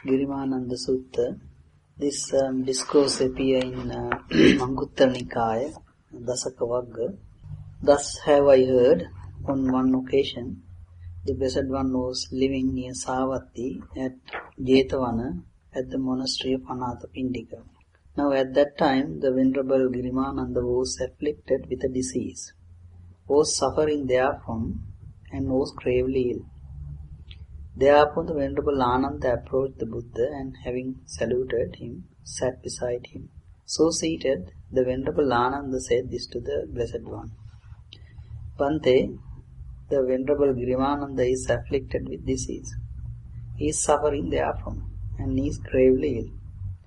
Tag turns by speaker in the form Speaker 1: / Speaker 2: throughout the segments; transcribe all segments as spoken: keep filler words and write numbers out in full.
Speaker 1: Girimananda Sutta. This um, discourse appears in uh, Anguttara Nikaya, Dasaka Vagga. Thus have I heard, on one occasion, the Blessed One was living near Savatthi at Jetavana at the monastery of Anathapindika. Now at that time, the Venerable Girimananda was afflicted with a disease, was suffering therefrom, and was gravely ill. Thereupon the Venerable Ananda approached the Buddha and having saluted him, sat beside him. So seated, the Venerable Ananda said this to the Blessed One. Bhante, the Venerable Girimananda is afflicted with disease. He is suffering therefrom, and he is gravely ill.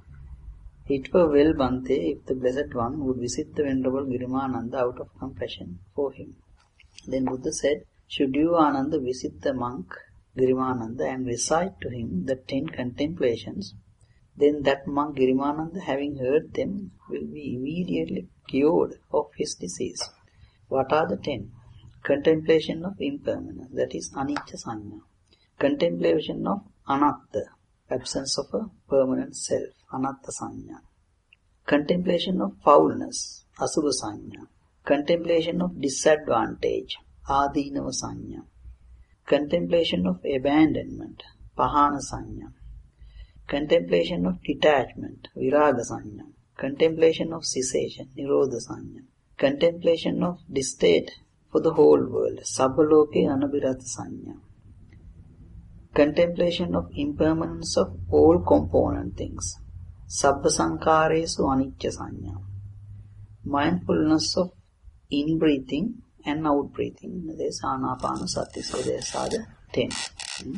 Speaker 1: It were well, Bhante, if the Blessed One would visit the Venerable Girimananda out of compassion for him. Then Buddha said, should you, Ananda, visit the monk Girimananda and recite to him the ten contemplations, then that monk Girimananda, having heard them, will be immediately cured of his disease. What are the ten? Contemplation of impermanence, that is anicca sanya. Contemplation of anatta, absence of a permanent self, anatta sanya. Contemplation of foulness, asubha sanya. Contemplation of disadvantage, adinava sanya. Contemplation of abandonment, pahana sanya. Contemplation of detachment, viraga sanya. Contemplation of cessation, nirodha sanya. Contemplation of distaste for the whole world, sabbaloke anabhirata sanya. Contemplation of impermanence of all component things, sabbha sankharesu anicca sanya. Mindfulness of in-breathing and out-breathing, there is anapana sati, so there are the ten. Hmm?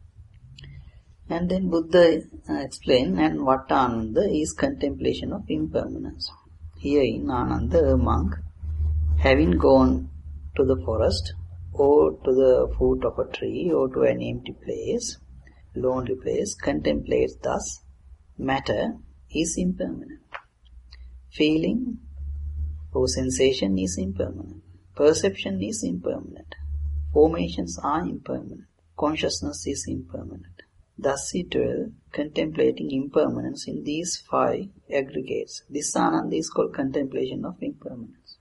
Speaker 1: And then Buddha uh, explained, and what Ananda is contemplation of impermanence. Here in Ananda, a monk, having gone to the forest, or to the foot of a tree, or to an empty place, lonely place, contemplates thus, matter is impermanent. Feeling or sensation is impermanent. Perception is impermanent. Formations are impermanent. Consciousness is impermanent. Thus he dwells, contemplating impermanence in these five aggregates. This Ananda is called contemplation of impermanence.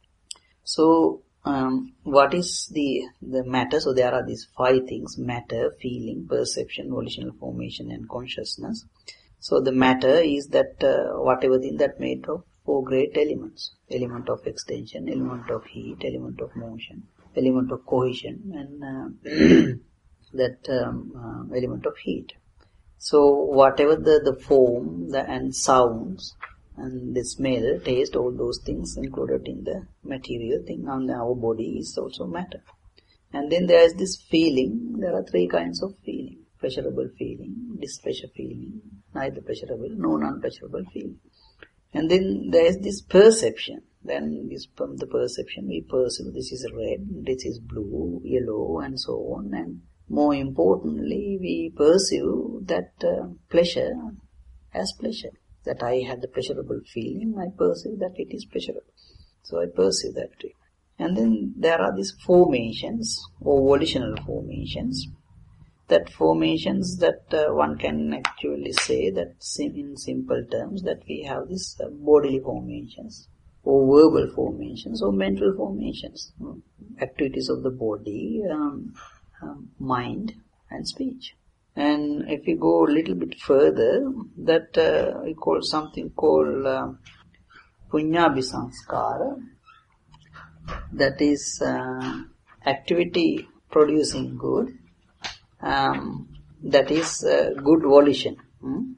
Speaker 1: So, um, what is the, the matter? So there are these five things: matter, feeling, perception, volitional formation and consciousness. So the matter is that uh, whatever thing that made of four great elements. Element of extension, element of heat, element of motion, element of cohesion, and uh, that um, uh, element of heat. So whatever the, the form the, and sounds and the smell, taste, all those things included in the material thing on our body is also matter. And then there is this feeling. There are three kinds of feeling. Pleasurable feeling, displeasure feeling, neither pleasurable, no non-pleasurable feeling. And then there is this perception. Then this, from the perception we perceive this is red, this is blue, yellow and so on. And more importantly, we perceive that uh, pleasure as pleasure. That I had the pleasurable feeling, I perceive that it is pleasurable. So I perceive that too. And then there are these formations or volitional formations. That formations that uh, one can actually say that sim- in simple terms that we have these uh, bodily formations or verbal formations or mental formations, um, activities of the body, um, um, mind and speech. And if we go a little bit further, that uh, we call something called uh, punyabhisanskara, that is uh, activity producing good. Um, that is uh, good volition. Hmm?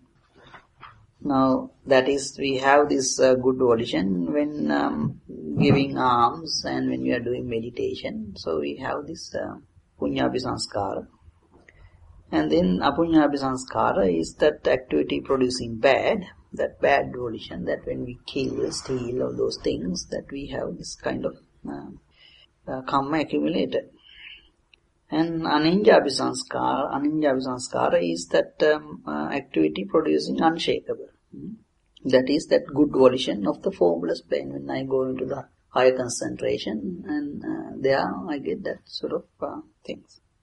Speaker 1: Now, that is, we have this uh, good volition when um, giving alms and when we are doing meditation. So, we have this uh, punyabhisanskara. And then apunyabhisanskara is that activity producing bad, that bad volition, that when we kill, steal, all those things, that we have this kind of uh, uh, karma accumulated. And aninjabhisanskara, aninjabhisanskara is that um, uh, activity producing unshakable. Hmm? That is that good volition of the formless plane. When I go into the higher concentration and uh, there I get that sort of uh, things.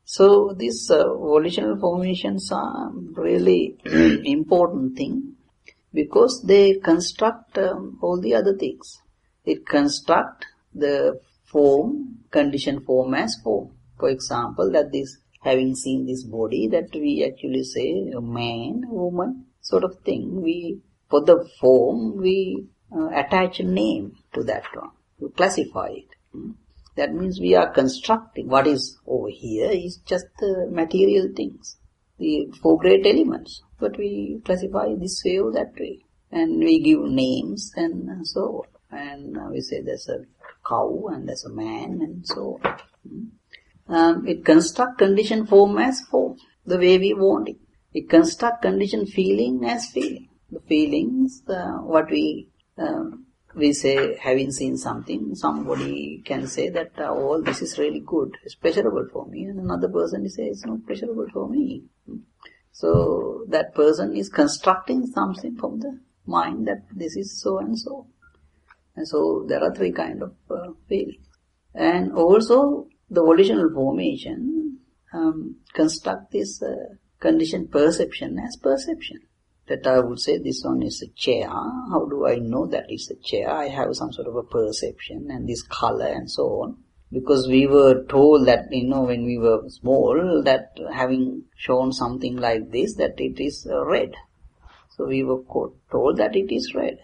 Speaker 1: So these uh, volitional formations are really important thing because they construct um, all the other things. It construct the form, conditioned form as form. For example, that this, having seen this body, that we actually say a man, a woman, sort of thing. We, for the form, we uh, attach a name to that one. We classify it. Hmm? That means we are constructing. What is over here is just the material things, the four great elements. But we classify this way or that way. And we give names and so on. And we say there's a cow and there's a man and so on. Um, it constructs conditioned form as form, the way we want it. It constructs conditioned feeling as feeling. The feelings, uh, what we... Um, We say, having seen something, somebody can say that, uh, oh, this is really good, it's pleasurable for me, and another person says, it's not pleasurable for me. So, that person is constructing something from the mind that this is so and so. And so, there are three kind of uh, feelings. And also, the volitional formation um, construct this uh, conditioned perception as perception. That I would say this one is a chair. How do I know that it's a chair? I have some sort of a perception and this color and so on. Because we were told that, you know, when we were small, that having shown something like this, that it is uh, red. So we were told that it is red.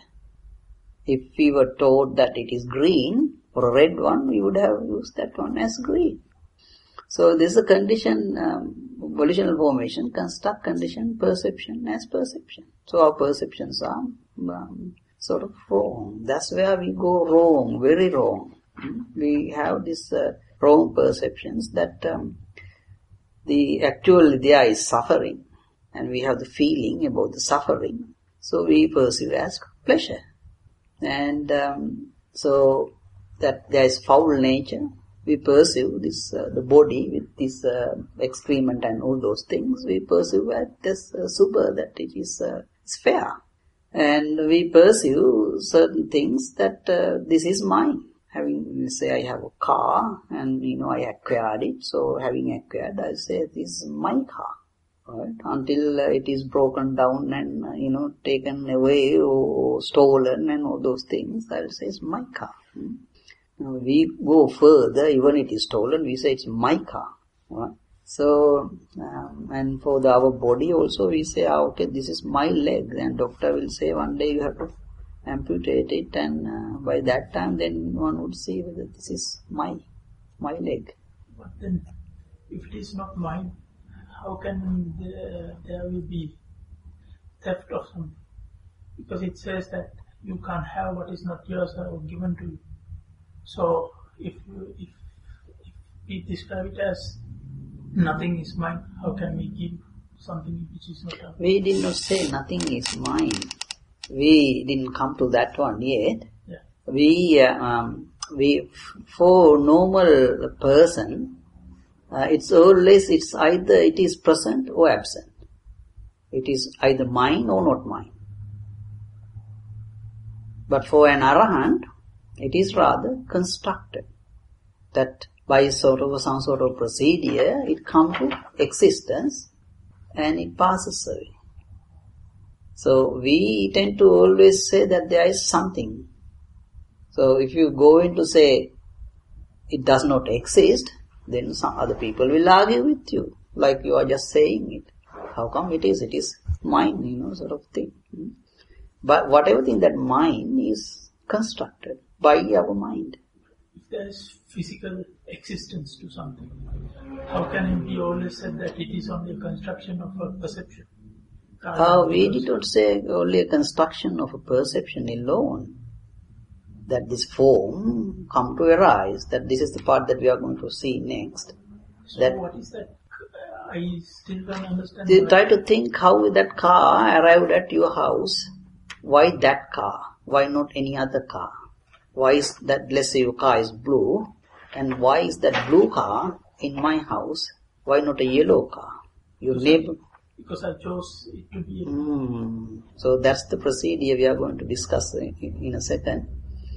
Speaker 1: If we were told that it is green, or a red one, we would have used that one as green. So this is a condition, um, volitional formation, construct condition, perception as perception. So our perceptions are um, sort of wrong. That's where we go wrong, very wrong. We have these uh, wrong perceptions that um, the actually there is suffering, and we have the feeling about the suffering. So we perceive as pleasure, and um, so that there is foul nature. We perceive this, uh, the body with this uh, excrement and all those things. We perceive that this uh, super, that it is uh, fair. And we perceive certain things that uh, this is mine. Having, we say I have a car and, you know, I acquired it. So having acquired, I say this is my car. Right? Until uh, it is broken down and, uh, you know, taken away or, or stolen and all those things, I will say it's my car. Hmm? We go further, even it is stolen, we say it's my car. Right? So, um, and for the, our body also we say, ah, okay, this is my leg. And doctor will say one day you have to amputate it, and uh, by that time then one would see whether this is my, my leg.
Speaker 2: But then, if it is not mine, how can there, there will be theft of something? Because it says that you can't have what is not yours or given to you. So, if, you, if if we describe it as nothing is mine, how can we give something which is not ours?
Speaker 1: We did not say nothing is mine. We didn't come to that one yet.
Speaker 2: Yeah.
Speaker 1: We, uh, um, we, for normal person, uh, it's always, it's either it is present or absent. It is either mine or not mine. But for an arahant, it is rather constructed, that by sort of some sort of procedure, it comes to existence and it passes away. So we tend to always say that there is something. So if you go into say it does not exist, then some other people will argue with you, like you are just saying it. How come it is? It is mine, you know, sort of thing. But whatever thing that mine is constructed by our mind.
Speaker 2: If there is physical existence to something, how can it be always said that it is only a construction of a perception?
Speaker 1: Uh, we did not say only a construction of a perception alone. That this form come to arise, that this is the part that we are going to see next.
Speaker 2: So
Speaker 1: that
Speaker 2: what is that? I still don't understand.
Speaker 1: They try to think how that car arrived at your house. Why that car? Why not any other car? Why is that, let's say your car is blue, and why is that blue car in my house? Why not a yellow car? Your
Speaker 2: because
Speaker 1: neighbor...
Speaker 2: I, because I chose it to be...
Speaker 1: Mm. So that's the procedure we are going to discuss in, in a second.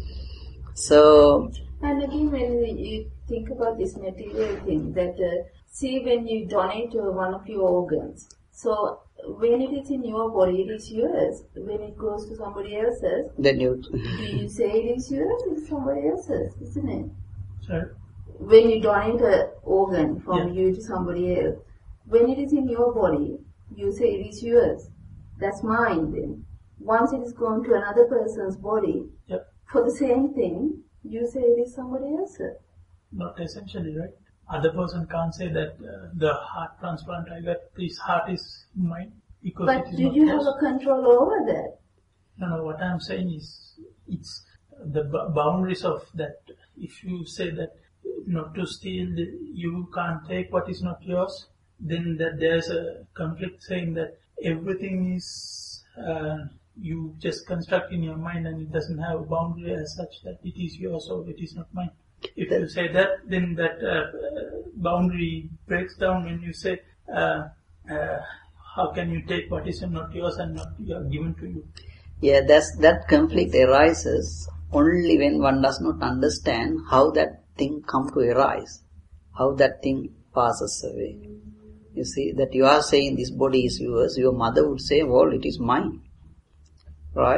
Speaker 1: So...
Speaker 3: And again, when you think about this material thing, that uh, see, when you donate to one of your organs, so when it is in your body, it is yours. When it goes to somebody else's,
Speaker 1: then you
Speaker 3: do you say it is yours? It's somebody else's, isn't it?
Speaker 2: Sorry?
Speaker 3: When you donate an organ from
Speaker 2: Yeah.
Speaker 3: you to somebody else, when it is in your body, you say it is yours. That's mine then. Once it is gone to another person's body,
Speaker 2: Yeah.
Speaker 3: for the same thing, you say it is somebody else's.
Speaker 2: Not essentially, right? Other person can't say that uh, the heart transplant I got, this heart is mine because
Speaker 3: But
Speaker 2: it is
Speaker 3: do
Speaker 2: not
Speaker 3: you
Speaker 2: yours.
Speaker 3: have a control over that?
Speaker 2: No, no, what I'm saying is, it's the b- boundaries of that. If you say that not to steal, the, you can't take what is not yours, then that there's a conflict saying that everything is, uh, you just construct in your mind and it doesn't have a boundary as such that it is yours or it is not mine. If you say that, then that uh, boundary breaks down when you say, uh, uh, how can you take what is not yours and not given to you?
Speaker 1: Yeah, that's, that conflict arises only when one does not understand how that thing come to arise, how that thing passes away. You see, that you are saying this body is yours, your mother would say, well, it is mine. Right?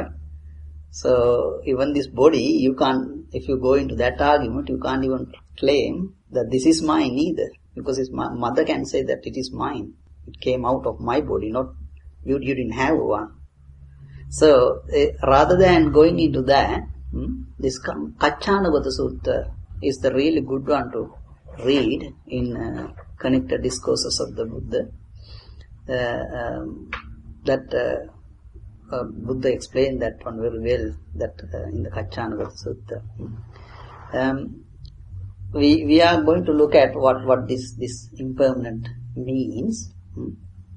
Speaker 1: So, even this body, you can't, if you go into that argument, you can't even claim that this is mine either. Because his mother can say that it is mine. It came out of my body, not, you, you didn't have one. So, uh, rather than going into that, hmm, this Kachanavata Sutta is the really good one to read in uh, Connected Discourses of the Buddha. Uh, um, that uh, uh, Buddha explained that one very well, that uh, in the Kachanavata Sutta. Um, we we are going to look at what, what this, this impermanent means. Hmm.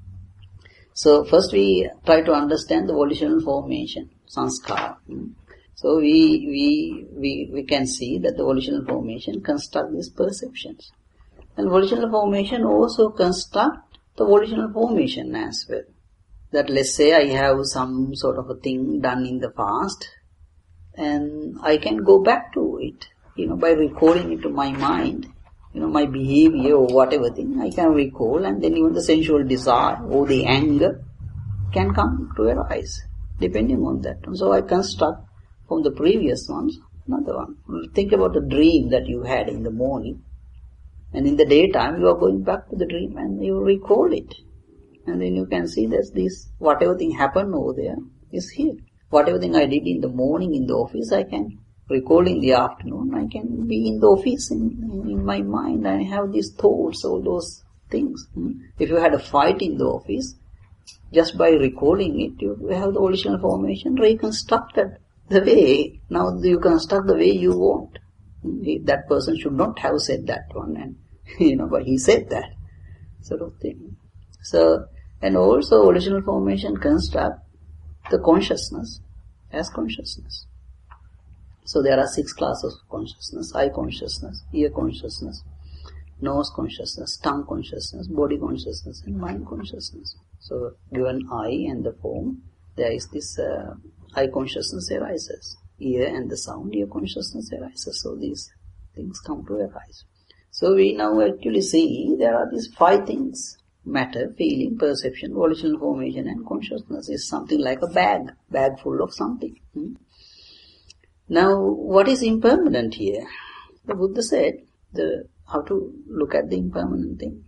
Speaker 1: So first we try to understand the volitional formation, sanskara. So we, we, we, we can see that the volitional formation construct these perceptions. And volitional formation also construct the volitional formation as well. That let's say I have some sort of a thing done in the past and I can go back to it, you know, by recalling it to my mind. You know, my behavior or whatever thing, I can recall, and then even the sensual desire or the anger can come to arise, depending on that. And so I construct from the previous ones another one. Think about the dream that you had in the morning, and in the daytime you are going back to the dream and you recall it. And then you can see that this, whatever thing happened over there is here. Whatever thing I did in the morning in the office, I can recall in the afternoon. I can be in the office in, in my mind. I have these thoughts, all those things. If you had a fight in the office, just by recalling it, you have the volitional formation reconstructed the way. Now you construct the way you want. That person should not have said that one, and you know, but he said that sort of thing. So, and also volitional formation construct the consciousness as consciousness. So there are six classes of consciousness: eye consciousness, ear consciousness, nose consciousness, tongue consciousness, body consciousness, and mind consciousness. So given eye and the form, there is this uh, eye consciousness arises. Ear and the sound, ear consciousness arises. So these things come to arise. So we now actually see there are these five things: matter, feeling, perception, volitional formation, and consciousness is something like a bag, bag full of something. Hmm? Now, what is impermanent here? The Buddha said the how to look at the impermanent thing.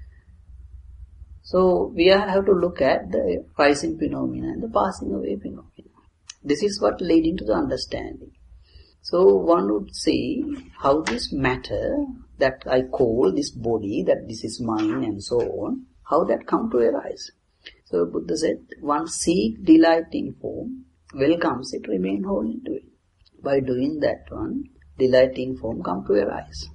Speaker 1: So we have to look at the rising phenomena and the passing away phenomena. This is what leading to the understanding. So one would see how this matter that I call this body, that this is mine and so on, how that come to arise. So Buddha said, one seek delight in form, welcomes it, remain whole into it. By doing that one, delight in form come to arise.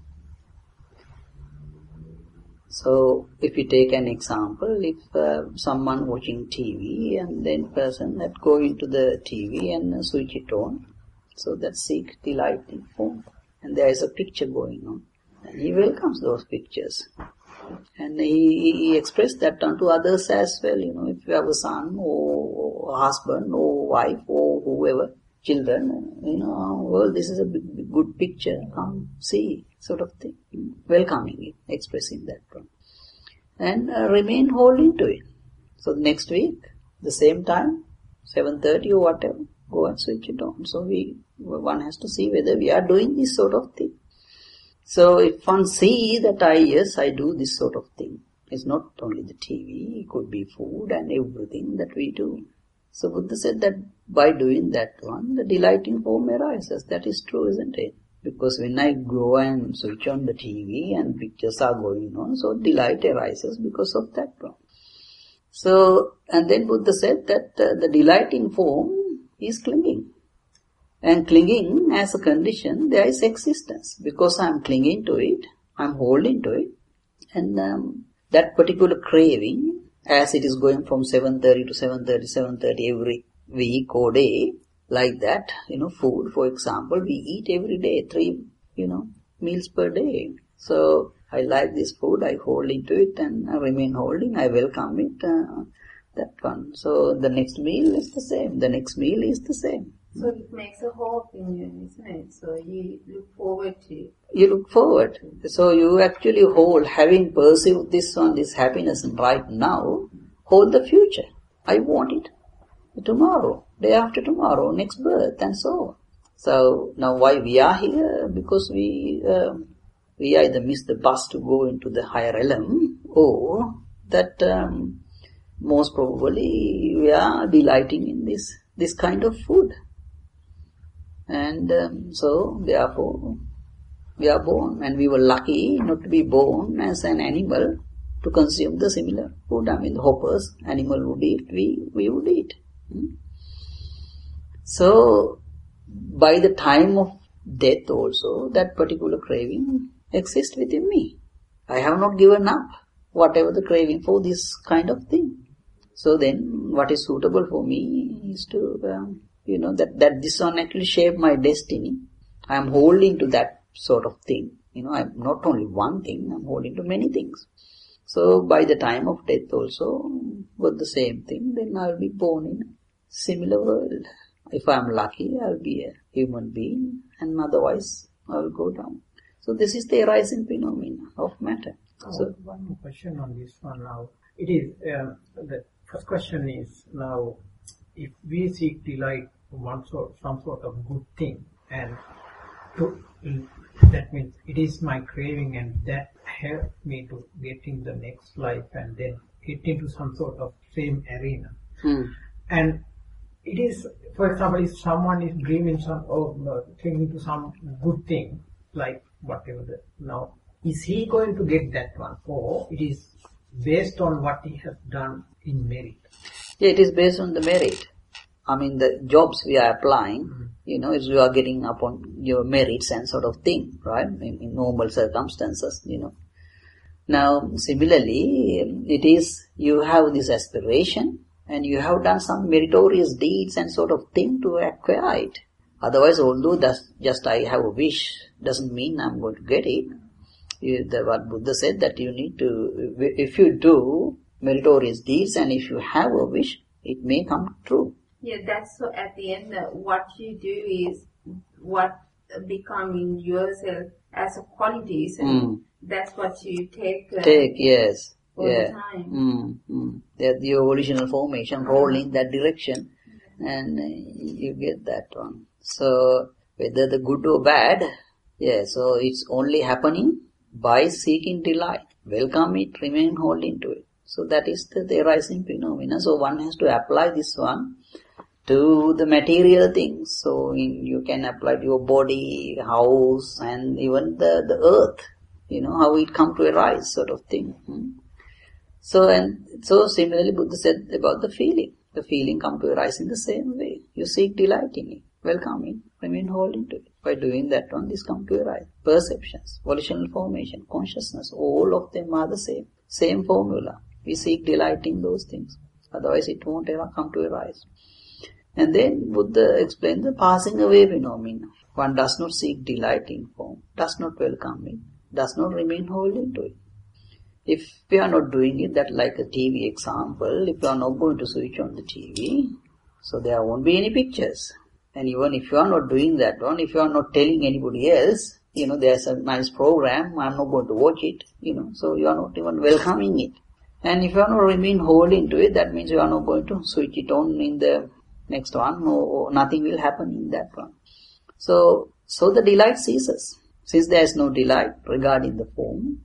Speaker 1: So, if you take an example, if uh, someone watching T V and then person that go into the T V and uh, switch it on, so that seek delight in form. And there is a picture going on. And he welcomes those pictures. And he, he expressed that unto others as well. You know, if you have a son or a husband or wife or whoever, children, you know, well, this is a big, big, good picture, come see, sort of thing. Welcoming it, expressing that one. and uh, remain holding to it. So next week, the same time, seven thirty or whatever, go and switch it on. So we, one has to see whether we are doing this sort of thing. So if one see that I, yes, I do this sort of thing. It's not only the T V, it could be food and everything that we do. So Buddha said that by doing that one, the delighting form arises. That is true, isn't it? Because when I go and switch on the T V and pictures are going on, so delight arises because of that one. So, and then Buddha said that uh, the delighting form is clinging. And clinging as a condition, there is existence. Because I am clinging to it, I am holding to it, and um, that particular craving, as it is going from seven thirty to seven thirty, seven thirty every week or day, like that, you know, food, for example, we eat every day, three, you know, meals per day. So, I like this food, I hold into it and I remain holding, I welcome it, uh, that one. So, the next meal is the same, the next meal is the same.
Speaker 3: So, it makes a hope in you, isn't it? So, you look forward to it.
Speaker 1: You look forward. So, you actually hold, having perceived this one, this happiness right now, hold the future. I want it. Tomorrow, day after tomorrow, next birth, and so on. So, now why we are here? Because we, uh, we either miss the bus to go into the higher realm, or that um, most probably we are delighting in this, this kind of food. And um, so, therefore, we are born, and we were lucky not to be born as an animal to consume the similar food. I mean, the hoppers, animal would eat, we, we would eat. Hmm? So, by the time of death also, that particular craving exists within me. I have not given up whatever the craving for this kind of thing. So then, what is suitable for me is to, um, you know, that, that this one actually shaped my destiny. I am holding to that sort of thing. You know, I'm not only one thing, I'm holding to many things. So, by the time of death also, with the same thing, then I'll be born in a similar world. If I'm lucky, I'll be a human being, and otherwise, I'll go down. So, this is the arising phenomenon of matter.
Speaker 4: Oh,
Speaker 1: So,
Speaker 4: one more question on this one now. It is, um, the first question is now, if we seek delight from one sort, some sort of good thing, and to, that means it is my craving, and that helps me to get in the next life and then get into some sort of same arena.
Speaker 1: hmm.
Speaker 4: And it is, for example, if someone is dreaming some or uh, clinging to some good thing, like whatever the, now, is he going to get that one, or it is based on what he has done in merit?
Speaker 1: Yeah, it is based on the merit. I mean, the jobs we are applying, mm-hmm. you know, is you are getting upon your merits and sort of thing, right? In, in normal circumstances, you know. Now, similarly, it is, you have this aspiration and you have done some meritorious deeds and sort of thing to acquire it. Otherwise, although that's just I have a wish, doesn't mean I'm going to get it. You, the, what Buddha said that you need to, if you do meritorious deeds and if you have a wish, it may come true.
Speaker 3: Yeah, that's so at the end, uh, what you do is what becoming yourself as a qualities, and
Speaker 1: mm.
Speaker 3: that's what you take. Uh,
Speaker 1: Take, yes.
Speaker 3: all
Speaker 1: yeah.
Speaker 3: the time.
Speaker 1: Mm, mm. That the original formation roll in that direction, and uh, you get that one. So, whether the good or bad, yeah, so it's only happening by seeking delight. Welcome it, remain holding to it. So that is the, the arising phenomena. So one has to apply this one to the material things. So in, you can apply to your body, house, and even the, the earth. You know, how it come to arise, sort of thing. Hmm? So, and so similarly Buddha said about the feeling. The feeling come to arise in the same way. You seek delight in it. Welcome it. Remain holding to it. By doing that one, this come to arise. Perceptions, volitional formation, consciousness, all of them are the same. Same formula. We seek delight in those things. Otherwise it won't ever come to arise. And then Buddha explained the passing away phenomenon. One does not seek delight in form, does not welcome it, does not remain holding to it. If we are not doing it, that like a T V example, if you are not going to switch on the T V, so there won't be any pictures. And even if you are not doing that one, if you are not telling anybody else, you know, there's a nice program, I'm not going to watch it, you know, so you are not even welcoming it. And if you are not remain whole into it, that means you are not going to switch it on in the next one. No, nothing will happen in that one. So, so the delight ceases. Since there is no delight regarding the form,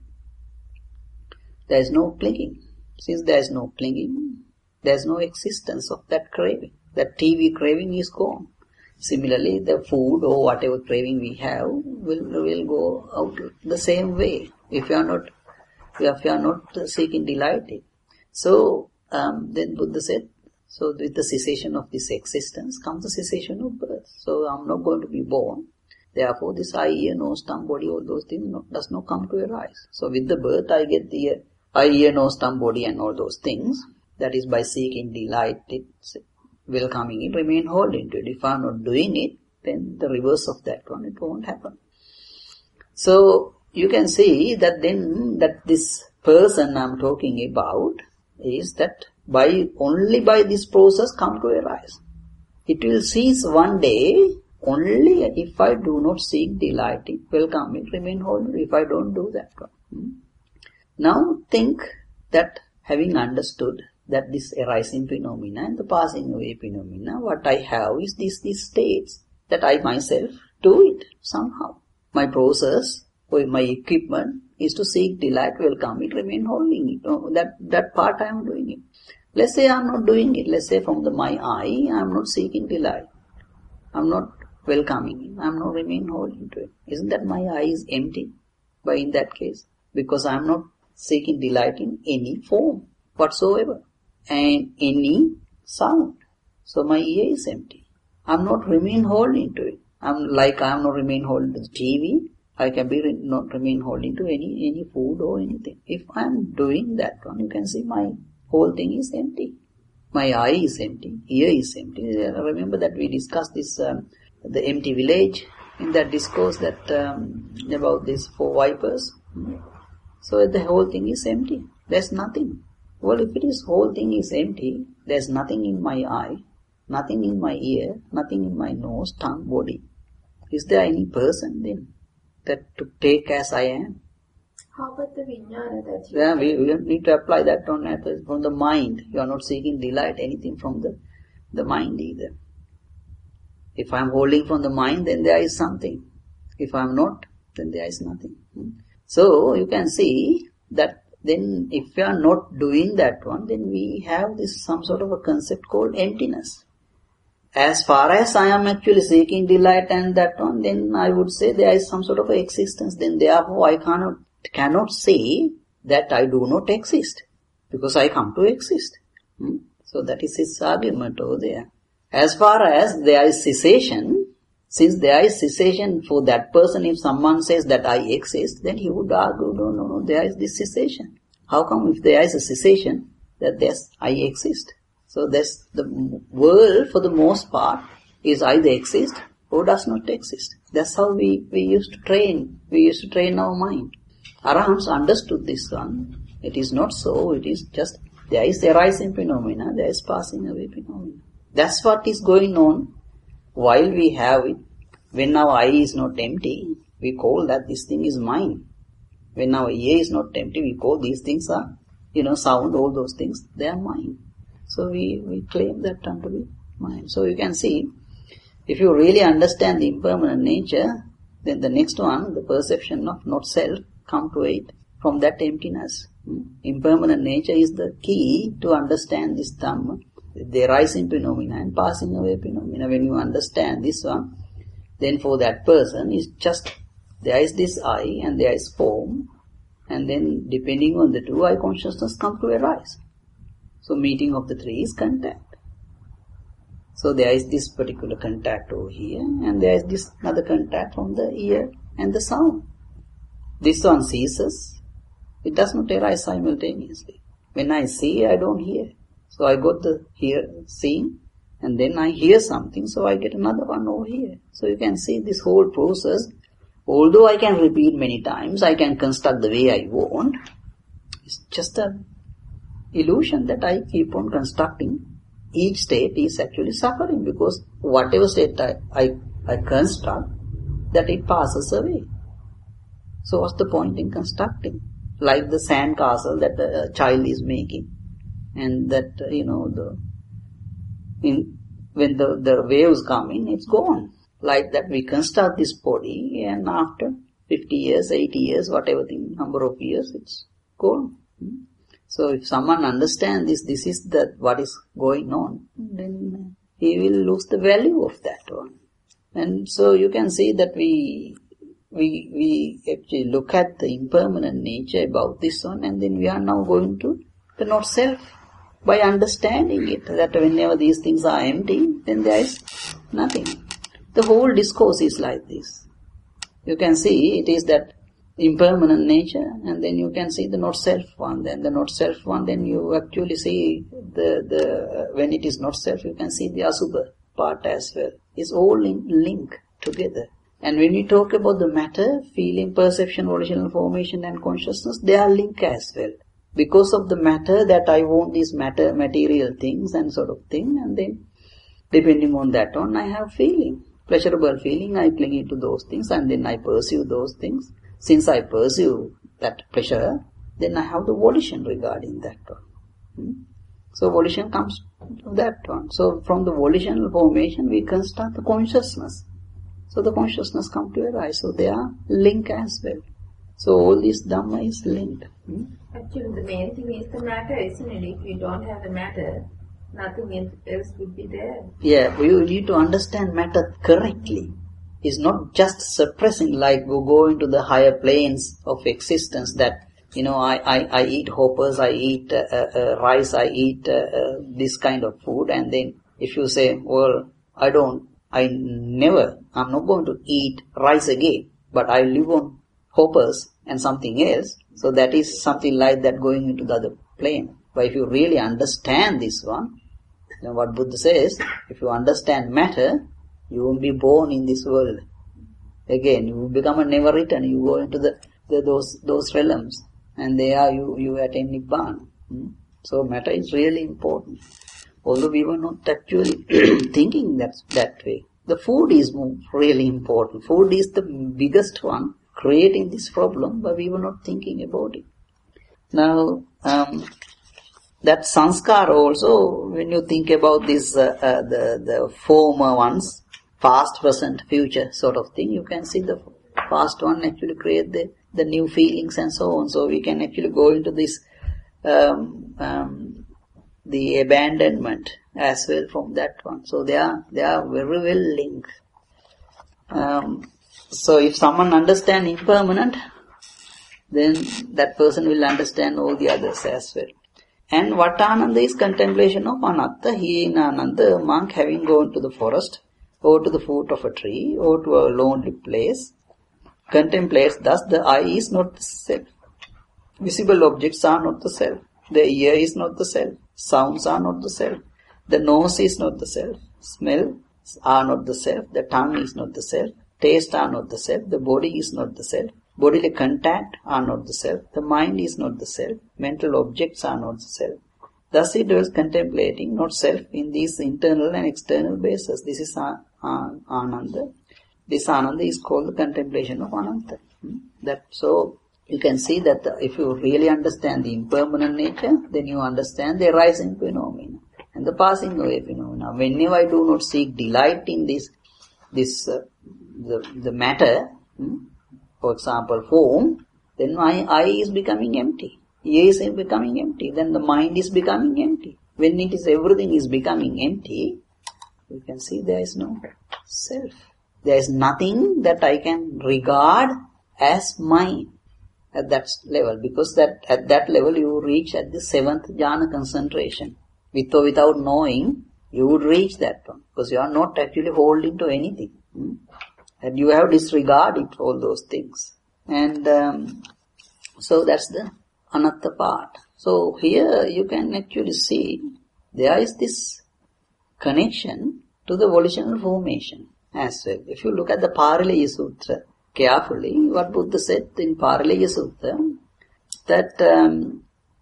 Speaker 1: there is no clinging. Since there is no clinging, there is no existence of that craving. That T V craving is gone. Similarly, the food or whatever craving we have will will go out the same way if you are not if you are not seeking delight in. So um, then Buddha said, so with the cessation of this existence comes the cessation of birth. So I am not going to be born. Therefore, this eye, ear, nose, tongue, body, all those things not, does not come to arise. So with the birth, I get the ear, eye, ear, nose, tongue, body, and all those things. That is by seeking delight, it will coming in, remain whole into it. If I am not doing it, then the reverse of that one, it won't happen. So you can see that then that this person I am talking about is that by only by this process come to arise. It will cease one day only if I do not seek delight in, will come in, remain whole if I don't do that one. Hmm? Now think that having understood that this arising phenomena and the passing away phenomena, what I have is these these states that I myself do it somehow. My process or my equipment is to seek delight, welcome it, remain holding it. Oh, that, that part I am doing it. Let's say I am not doing it. Let's say from the my eye, I am not seeking delight. I am not welcoming it. I am not remain holding to it. Isn't that my eye is empty by in that case? Because I am not seeking delight in any form whatsoever and any sound. So my ear is empty. I am not remain holding to it. I am like I am not remain holding to the T V. I can be re- not remain holding to any any food or anything. If I am doing that one, you can see my whole thing is empty. My eye is empty. Ear is empty. Remember that we discussed this um, the empty village in that discourse that um, about these four vipers. So the whole thing is empty. There's nothing. Well, if it is whole thing is empty, there's nothing in my eye, nothing in my ear, nothing in my nose, tongue, body. Is there any person then that to take as I am?
Speaker 3: How about the vijnana that you...
Speaker 1: Yeah, we, we need to apply that on from the mind. You are not seeking delight, anything from the, the mind either. If I am holding from the mind, then there is something. If I am not, then there is nothing. So you can see that then if we are not doing that one, then we have this some sort of a concept called emptiness. As far as I am actually seeking delight and that one, then I would say there is some sort of a existence. Then therefore I cannot cannot say that I do not exist, because I come to exist. Hmm? So that is his argument over there. As far as there is cessation, since there is cessation for that person, if someone says that I exist, then he would argue, no, no, no, there is this cessation. How come if there is a cessation, that there's I exist? So that's the world for the most part is either exist or does not exist. That's how we, we used to train, we used to train our mind. Arahants understood this one. It is not so, it is just, there is arising phenomena, there is passing away phenomena. That's what is going on while we have it. When our eye is not empty, we call that this thing is mine. When our ear is not empty, we call these things are, you know, sound, all those things, they are mine. So we, we claim that unto be mine. So you can see, if you really understand the impermanent nature, then the next one, the perception of not self, come to it from that emptiness. Impermanent nature is the key to understand this Dhamma, the arising phenomena and passing away phenomena. When you understand this one, then for that person is just, there is this I and there is form, and then depending on the two, I consciousness come to arise. So meeting of the three is contact. So there is this particular contact over here, and there is this another contact from the ear and the sound. This one ceases. It does not arise simultaneously. When I see, I don't hear. So I got the hear, seeing, and then I hear something, so I get another one over here. So you can see this whole process. Although I can repeat many times, I can construct the way I want. It's just an illusion that I keep on constructing. Each state is actually suffering, because whatever state I, I, I construct, that it passes away. So what's the point in constructing? like the sand castle that a child is making, and that uh, you know the in when the the waves come in, it's gone. Like that, we construct this body, and after fifty years, eighty years, whatever the number of years, it's gone. So if someone understands this, this is that what is going on, then he will lose the value of that one. And so you can see that we we we actually look at the impermanent nature about this one, and then we are now going to the not self by understanding it, that whenever these things are empty, then there is nothing. The whole discourse is like this. You can see it is that impermanent nature, and then you can see the not self one. Then the not self one, then you actually see the the uh, when it is not self, you can see the asubha part as well. It's all in link together. And when we talk about the matter, feeling, perception, volitional formation, and consciousness, they are linked as well. Because of the matter that I want these matter, material things and sort of thing, and then depending on that one, I have feeling. Pleasurable feeling, I cling to those things, and then I pursue those things. Since I pursue that pleasure, then I have the volition regarding that one. Hmm? So volition comes to that one. So from the volitional formation, we construct the consciousness. So the consciousness comes to arise. So they are linked as well. So all this Dhamma is linked. Hmm?
Speaker 3: Actually, the main thing is the matter, isn't it? If you don't have the matter, nothing else would be there.
Speaker 1: Yeah, you need to understand matter correctly. It's not just suppressing, like we go into the higher planes of existence that, you know, I, I, I eat hoppers, I eat uh, uh, rice, I eat uh, uh, this kind of food, and then if you say, well, I don't, I never, I'm not going to eat rice again, but I live on hoppers and something else, so that is something like that going into the other plane. But if you really understand this one, then what Buddha says, if you understand matter, you won't be born in this world. Again, you will become a never return. You go into the, the those those realms, and there you you attain Nibbana. Hmm? So matter is really important. Although we were not actually thinking that that way. The food is really important. Food is the biggest one creating this problem, but we were not thinking about it. Now, um, that sanskara also, when you think about this, uh, uh, the the former ones, past, present, future sort of thing, you can see the past one actually create the, the new feelings and so on. So we can actually go into this, um, um, the abandonment as well from that one. So they are, they are very well linked. Um, so if someone understands impermanent, then that person will understand all the others as well. And Vatananda is contemplation of anatta. He in Ananda, a monk having gone to the forest, or to the foot of a tree, or to a lonely place, contemplates thus the eye is not the self. Visible objects are not the self. The ear is not the self. Sounds are not the self. The nose is not the self. Smells are not the self. The tongue is not the self. Taste are not the self. The body is not the self. Bodily contact are not the self. The mind is not the self. Mental objects are not the self. Thus he dwells contemplating not self in these internal and external bases. This is Ananda. This Ananda is called the contemplation of Ananta. That so you can see that the, if you really understand the impermanent nature, then you understand the arising phenomena and the passing away phenomena. Whenever I do not seek delight in this, this uh, the the matter, hmm, for example, form, then my eye is becoming empty. Ear is becoming empty. Then the mind is becoming empty. When it is everything is becoming empty, you can see there is no self. There is nothing that I can regard as mine at that level, because that at that level you reach at the seventh jhana concentration. With or without knowing, you would reach that one, because you are not actually holding to anything. Hmm? And you have disregarded all those things. And um, so that's the anatta part. So here you can actually see there is this connection to the volitional formation as well. If you look at the Parileya Sutra carefully, what Buddha said in Parileya Sutra, that um,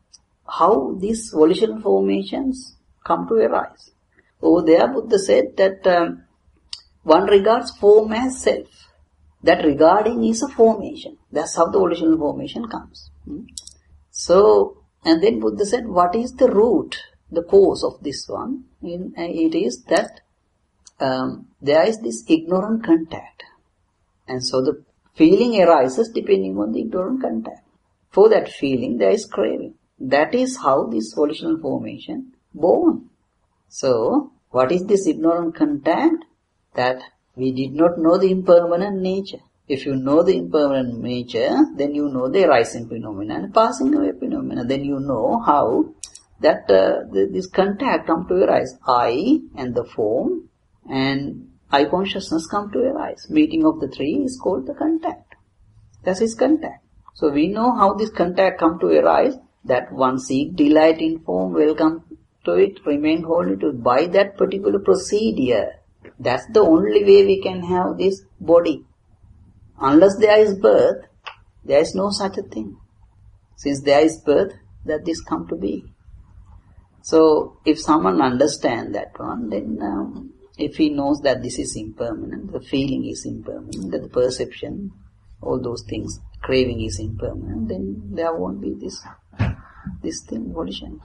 Speaker 1: how these volitional formations come to arise. Over there Buddha said that um, one regards form as self. That regarding is a formation. That's how the volitional formation comes. Hmm? So, and then Buddha said, what is the root, the cause of this one? In, it is that um, there is this ignorant contact. And so the feeling arises depending on the ignorant contact. For that feeling, there is craving. That is how this volitional formation born. So, what is this ignorant contact? That we did not know the impermanent nature. If you know the impermanent nature, then you know the arising phenomena and passing away phenomena. Then you know how that uh, the, this contact come to arise. I and the form and I consciousness come to arise. Meeting of the three is called the contact. That is contact. So we know how this contact come to arise. That one seek delight in form, welcome to it, remain wholly to it. By that particular procedure, that's the only way we can have this body. Unless there is birth, there is no such a thing. Since there is birth, that this come to be. So, if someone understands that one, then um, if he knows that this is impermanent, the feeling is impermanent, that the perception, all those things, craving is impermanent, then there won't be this this thing, volition.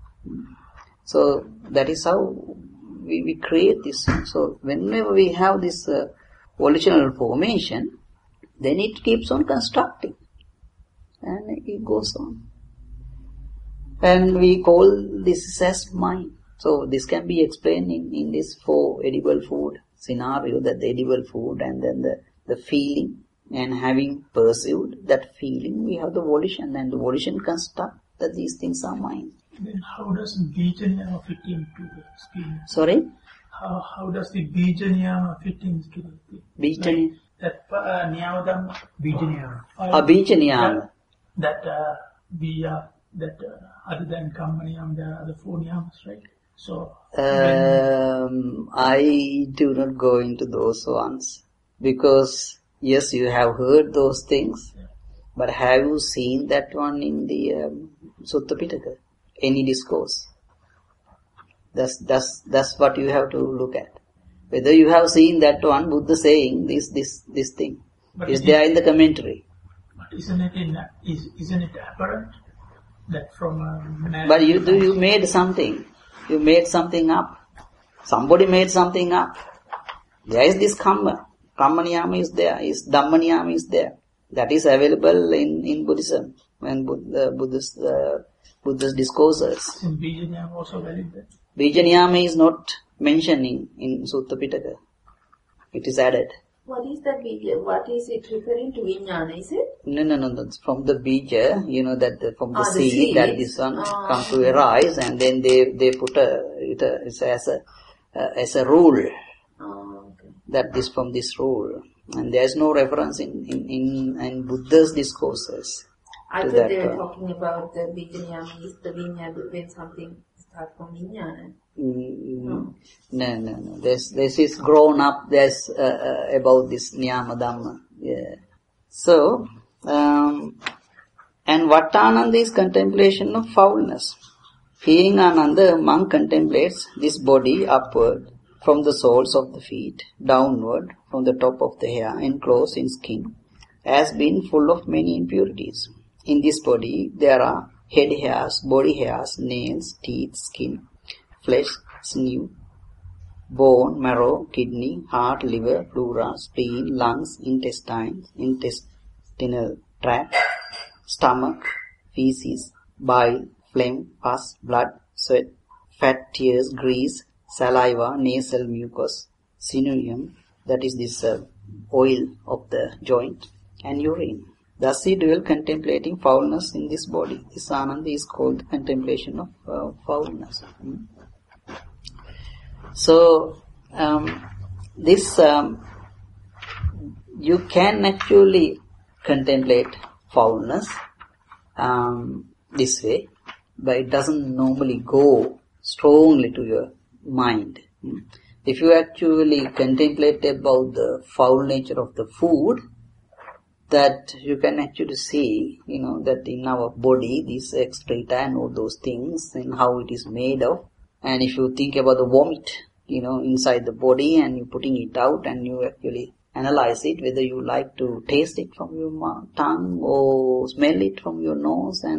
Speaker 1: So, that is how we, we create this. So, whenever we have this uh, volitional formation, then it keeps on constructing. And it goes on. And we call this as mind. So this can be explained in, in this four edible food scenario, that the edible food and then the, the feeling, and having pursued that feeling, we have the volition, and the volition construct that these things are mine.
Speaker 2: Then how does Bija Niyama fit into the scheme?
Speaker 1: Sorry?
Speaker 2: How how does the Bija Niyama fit into the
Speaker 1: Bija
Speaker 2: like that uh, Niyama Dhamma?
Speaker 4: Bija Niyama.
Speaker 1: Ah, Bija Niyama.
Speaker 2: That uh, we are, that uh, other than Kamma Niyama, there are other four Niyamas, right? So,
Speaker 1: um, I do not go into those ones. Because, yes, you have heard those things. Yeah. But have you seen that one in the um, Sutta Pitaka? Any discourse? That's, that's, that's what you have to look at. Whether you have seen that one, Buddha saying this, this, this thing. But is there in the commentary.
Speaker 2: But isn't it in, is, isn't it apparent that from a man?
Speaker 1: But you do, you made something. You made something up. Somebody made something up. There is this Kamma. Kamma Niyama is there. Is Dhamma Niyama is there. That is available in, in Buddhism. When Buddha, Buddhist, uh, Buddhist discourses.
Speaker 2: Is Bija Niyama also valid there?
Speaker 1: Bija Niyama is not mentioned in, in Sutta Pitaka. It is added.
Speaker 3: What is the bija? What is it referring to? Vijnana, is it?
Speaker 1: No, no, no, no. From the bija, you know, that the, from the,
Speaker 3: ah,
Speaker 1: seed,
Speaker 3: the seed,
Speaker 1: that this one
Speaker 3: ah.
Speaker 1: comes to arise, and then they, they put a, it a, it's as a, uh, as a rule.
Speaker 3: Oh, okay.
Speaker 1: That this from this rule. And there is no reference in, in, in, in Buddha's discourses.
Speaker 3: I
Speaker 1: to
Speaker 3: thought
Speaker 1: that
Speaker 3: they were
Speaker 1: one.
Speaker 3: talking about the bija niyama is the vijnana, when something starts from vijnana.
Speaker 1: Mm,
Speaker 3: No.
Speaker 1: no, no, no. This, this is grown up, there's, uh, uh, about this Niyama Dhamma. Yeah. So, um, and Vattananda is contemplation of foulness. Being Ananda, monk contemplates this body upward, from the soles of the feet, downward, from the top of the hair, enclosed in skin, as being full of many impurities. In this body, there are head hairs, body hairs, nails, teeth, skin, flesh, sinew, bone, marrow, kidney, heart, liver, pleura, spleen, lungs, intestines, intestinal tract, stomach, feces, bile, phlegm, pus, blood, sweat, fat, tears, grease, saliva, nasal mucus, sineum, that is this uh, oil of the joint, and urine. Thus he dwell contemplating foulness in this body. This Ananda is called the contemplation of uh, foulness. Hmm. So, um, this, um, you can actually contemplate foulness um, this way, but it doesn't normally go strongly to your mind. If you actually contemplate about the foul nature of the food, that you can actually see, you know, that in our body, these excreta and all those things, and how it is made of. And if you think about the vomit, you know, inside the body, and you're putting it out, and you actually analyze it, whether you like to taste it from your mouth, tongue, or smell it from your nose, and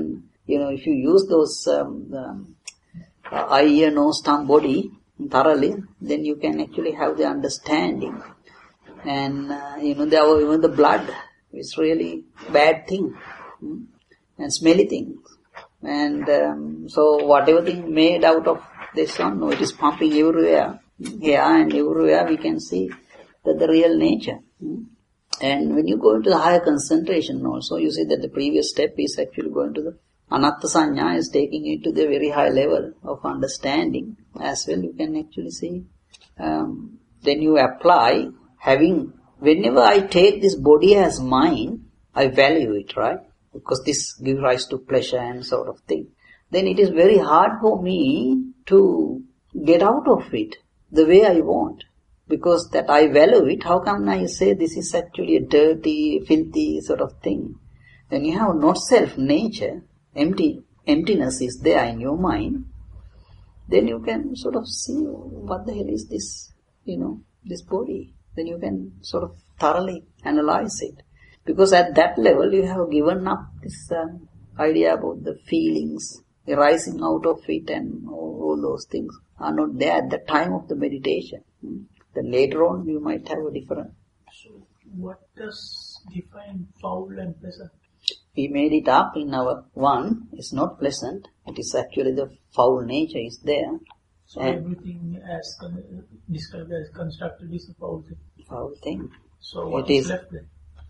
Speaker 1: you know, if you use those um, um, uh, eye, ear, nose, tongue, body thoroughly, then you can actually have the understanding. And, uh, you know, there are even the blood is really bad thing. Hmm? And smelly things. And um, so whatever thing made out of this one, no, it is pumping everywhere. Here and everywhere we can see that the real nature. Hmm? And when you go into the higher concentration also, you see that the previous step is actually going to the Anatta Sanya, is taking you to the very high level of understanding as well. You can actually see. Um, then you apply having, whenever I take this body as mine, I value it, right? Because this gives rise to pleasure and sort of thing. Then it is very hard for me to get out of it the way I want. Because that I value it, how come I say this is actually a dirty, filthy sort of thing? When you have not self, nature, empty, emptiness is there in your mind, then you can sort of see what the hell is this, you know, this body. Then you can sort of thoroughly analyze it. Because at that level you have given up this uh, idea about the feelings arising out of it, and all, all those things are not there at the time of the meditation. Hmm? Then later on you might have a different.
Speaker 2: So what does define foul and pleasant?
Speaker 1: We made it up in our one. It's not pleasant. It is actually the foul nature is there.
Speaker 2: So
Speaker 1: and
Speaker 2: everything as con- described as constructed is a foul thing.
Speaker 1: Foul thing.
Speaker 2: So what
Speaker 1: it
Speaker 2: is,
Speaker 1: is
Speaker 2: left then?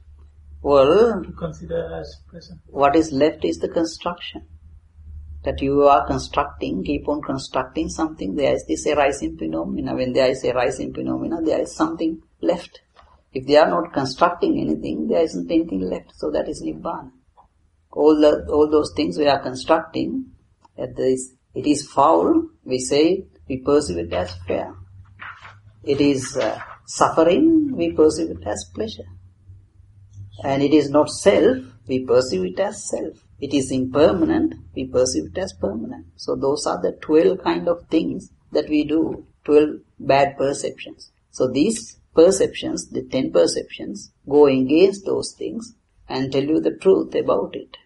Speaker 1: Well,
Speaker 2: To consider as pleasant.
Speaker 1: What is left is the construction. That you are constructing, keep on constructing something. There is this arising phenomena. When there is arising phenomena, there is something left. If they are not constructing anything, there isn't anything left. So that is Nibbana. All the all those things we are constructing, that is, it is foul, we say, we perceive it as fair. It is uh, suffering, we perceive it as pleasure. And it is not self, we perceive it as self. It is impermanent, we perceive it as permanent. So those are the twelve kind of things that we do, twelve bad perceptions. So these perceptions, the ten perceptions, go against those things and tell you the truth about it.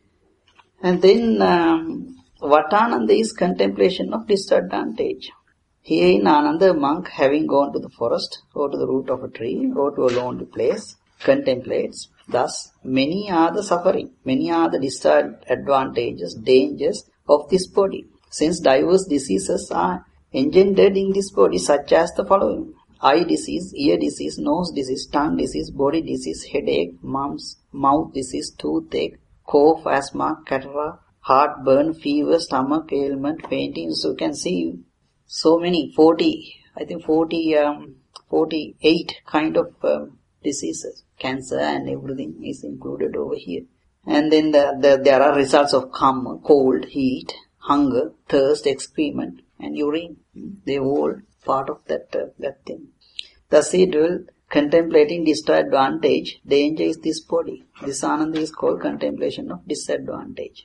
Speaker 1: And then um, Vatananda is contemplation of disadvantage. Here in Ananda, a monk having gone to the forest, or to the root of a tree, or to a lonely place, contemplates. Thus, many are the suffering, many are the disadvantages, dangers of this body. Since diverse diseases are engendered in this body, such as the following: eye disease, ear disease, nose disease, tongue disease, body disease, headache, mumps, mouth disease, toothache, cough, asthma, cataract, heartburn, fever, stomach ailment, fainting. So you can see so many, forty, I think forty, um, forty-eight kind of um, diseases. Cancer and everything is included over here. And then the, the, there are results of karma, cold, heat, hunger, thirst, excrement, and urine. They all part of that uh, that thing. Thus he dwell contemplating disadvantage. Danger is this body. This Ananda is called contemplation of disadvantage.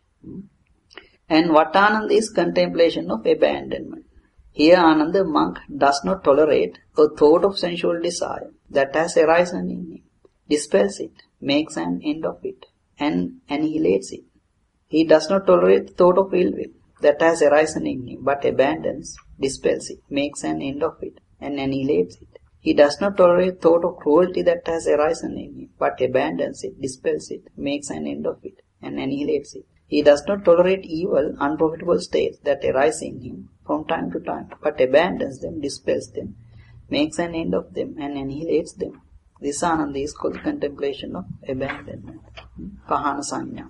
Speaker 1: And Vatananda is contemplation of abandonment. Here Ananda monk does not tolerate a thought of sensual desire that has arisen in him, dispels it, makes an end of it, and annihilates it. He does not tolerate the thought of ill will that has arisen in him, but abandons, dispels it, makes an end of it, and annihilates it. He does not tolerate thought of cruelty that has arisen in him, but abandons it, dispels it, makes an end of it, and annihilates it. He does not tolerate evil, unprofitable states that arise in him from time to time, but abandons them, dispels them, makes an end of them, and annihilates them. This Ananda is called contemplation of abandonment. Pahana Sanya.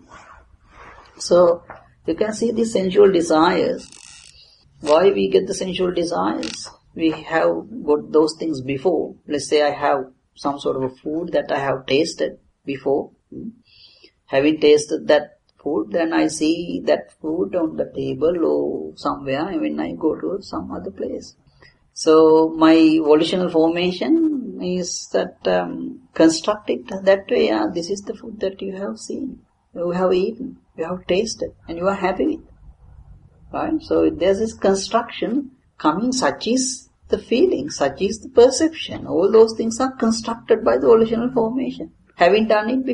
Speaker 1: So, you can see the sensual desires. Why we get the sensual desires? We have got those things before. Let's say I have some sort of a food that I have tasted before. Having tasted that food, then I see that food on the table or somewhere when I go to some other place. So my volitional formation is that um, construct it that way. Yeah, this is the food that you have seen, you have eaten, you have tasted, and you are happy with. Right? So there's this construction coming. Such is the feeling, such is the perception. All those things are constructed by the volitional formation, having done it before.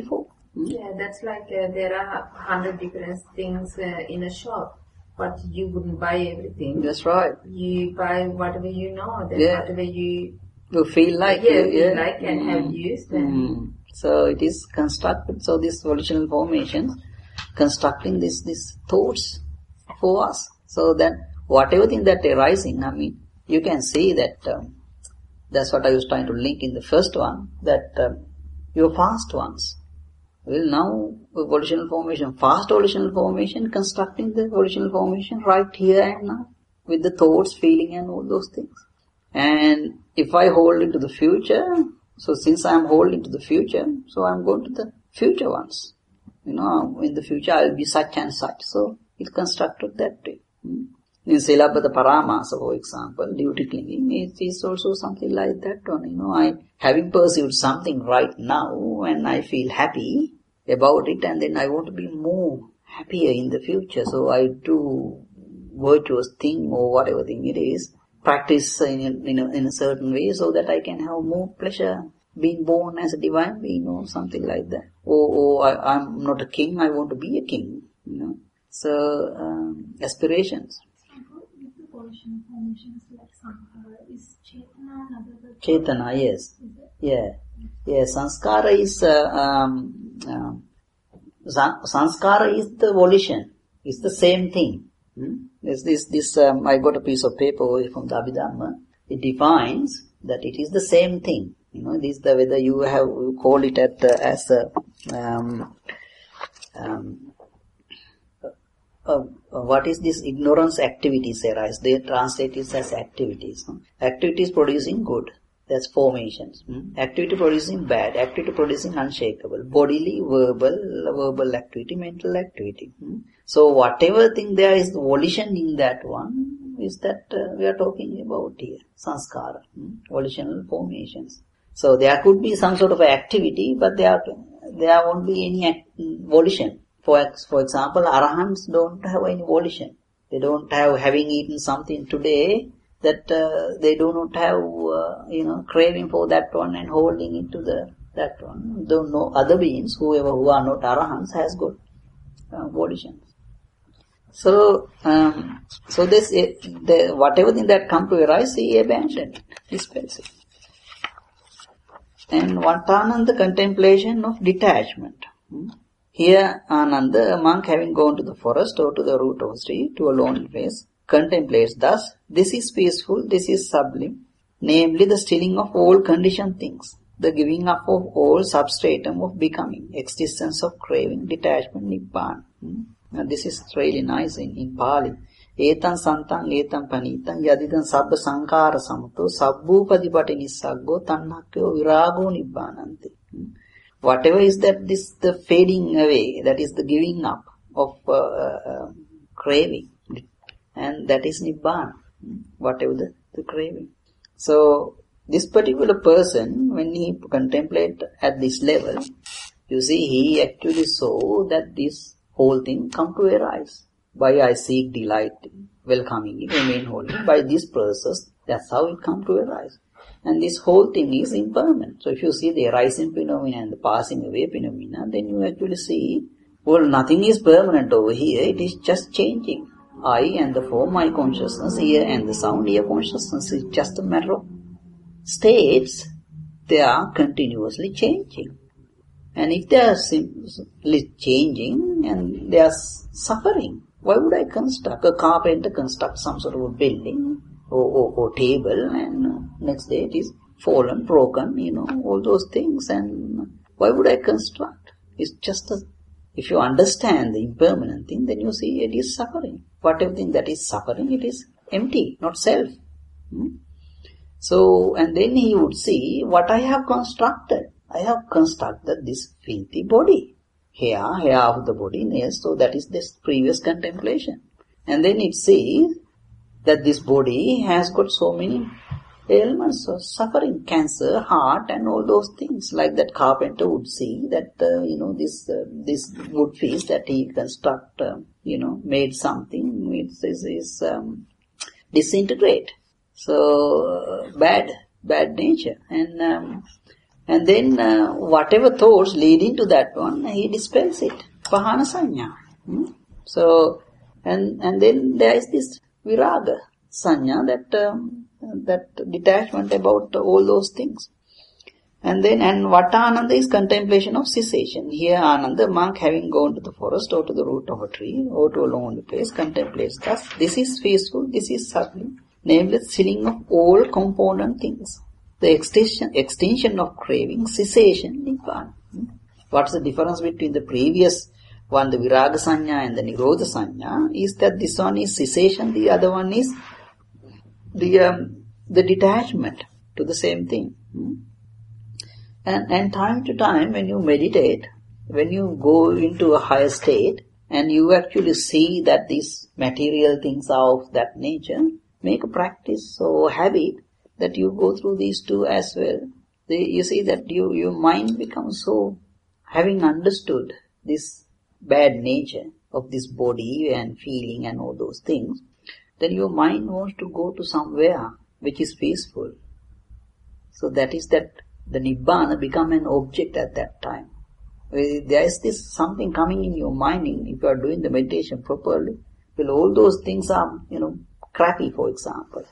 Speaker 1: Hmm?
Speaker 3: Yeah, that's like uh, there are a hundred different things uh, in a shop, but you wouldn't buy everything.
Speaker 1: That's right.
Speaker 3: You buy whatever you know, then
Speaker 1: Yeah.
Speaker 3: whatever you
Speaker 1: You feel like
Speaker 3: yeah,
Speaker 1: you,
Speaker 3: feel
Speaker 1: yeah.
Speaker 3: like and
Speaker 1: Mm.
Speaker 3: have used. And
Speaker 1: Mm. So it is constructed. So these volitional formations constructing this these thoughts for us. So that whatever thing that arising, I mean, you can see that. Um, that's what I was trying to link in the first one. That um, your fast ones. Well, now volitional formation, fast volitional formation, constructing the volitional formation right here and now with the thoughts, feeling, and all those things. And if I hold into the future, so since I am holding to the future, so I am going to the future ones. You know, in the future I will be such and such. So it constructed that way. Hmm? In Silabbata Paramasa, for example, duty clinging, it is also something like that one. You know, I having pursued something right now and I feel happy about it, and then I want to be more happier in the future. So I do virtuous thing or whatever thing it is, practice in a, in a, in a certain way so that I can have more pleasure being born as a divine being or something like that. Or, or I, I'm not a king, I want to be a king. You know, so um, aspirations.
Speaker 5: Volitional formations like sankhara, is chetana another word?
Speaker 1: Chetana, yes.
Speaker 5: Is it?
Speaker 1: Yeah. Yeah, sanskara is, uh, um, um, san- sanskara is the volition. It's the same thing. Hmm? This, this, this, um, I got a piece of paper from the Abhidhamma. It defines that it is the same thing. You know, this is the, whether you have, you call it at, uh, as a, um, um, Uh, uh, what is this ignorance activities arise? They translate it as activities. No? Activities producing good, that's formations. Hmm? Activity producing bad, activity producing unshakable, bodily, verbal, verbal activity, mental activity. Hmm? So whatever thing there is volition in that one is that uh, we are talking about here, sanskara, hmm? Volitional formations. So there could be some sort of activity, but there there won't be any act, volition. For for example, arahants don't have any volition. They don't have, having eaten something today, that uh, they do not have, uh, you know, craving for that one and holding into the that one. Though no other beings, whoever who are not arahants, has got uh, volition. So, um, so this the whatever thing that come to arise, he abandoned, dispels it. And Vantananda, contemplation of detachment. Hmm? Here, Ananda, a monk having gone to the forest or to the root of a tree, to a lonely place, contemplates thus, this is peaceful, this is sublime, namely the stilling of all conditioned things, the giving up of all substratum of becoming, existence of craving, detachment, nibbana. Hmm? Now this is really nice in, in Pali. Etan santan etan panitan yadidan sabba sankara samuto sabbupadi nissaggo tannakyo virago nibbananti. Hmm? Whatever is that, this the fading away, that is the giving up of uh, uh, craving, and that is nibbana, whatever the, the craving. So this particular person, when he contemplate at this level, you see, he actually saw that this whole thing come to arise. By I seek delight, welcoming it, remain holy. By this process, that's how it come to arise. And this whole thing is impermanent. So if you see the arising phenomena and the passing away phenomena, then you actually see, well, nothing is permanent over here. It is just changing. I and the form, my consciousness, ear and the sound, ear consciousness is just a matter of states. They are continuously changing. And if they are simply changing and they are suffering, why would I construct? A carpenter construct some sort of a building or, or, or table, and next day it is fallen, broken, you know, all those things. And why would I construct? It's just a, if you understand the impermanent thing, then you see it is suffering. Whatever thing that is suffering, it is empty, not self. Hmm? So, and then he would see what I have constructed. I have constructed this filthy body. Hair, hair of the body, nails, so that is this previous contemplation. And then it sees that this body has got so many ailments of suffering, cancer, heart, and all those things. Like that carpenter would see that, uh, you know, this uh, this wood piece that he construct, uh, you know, made something, it is, is um, disintegrate. So, uh, bad, bad nature. And um, And then uh, whatever thoughts leading to that one, he dispels it. Pahana sanya. Hmm? So, and and then there is this viraga sanya, that um, that detachment about all those things. And then, and Vata Ananda is contemplation of cessation. Here Ananda, monk having gone to the forest or to the root of a tree or to a lonely place, contemplates thus. This is peaceful, this is sublime, namely the ceiling of all component things. The extension, extinction of craving, cessation, Nibbana. What's the difference between the previous one, the Viraga Sanya and the Nirodha Sanya, is that this one is cessation, the other one is the um, the detachment to the same thing. And, and time to time when you meditate, when you go into a higher state and you actually see that these material things are of that nature, make a practice or habit that you go through these two as well. They, you see that you, your mind becomes so, having understood this bad nature of this body and feeling and all those things, then your mind wants to go to somewhere which is peaceful. So that is that the Nibbana become an object at that time. There is this something coming in your mind, if you are doing the meditation properly, well, all those things are, you know, crappy, for example.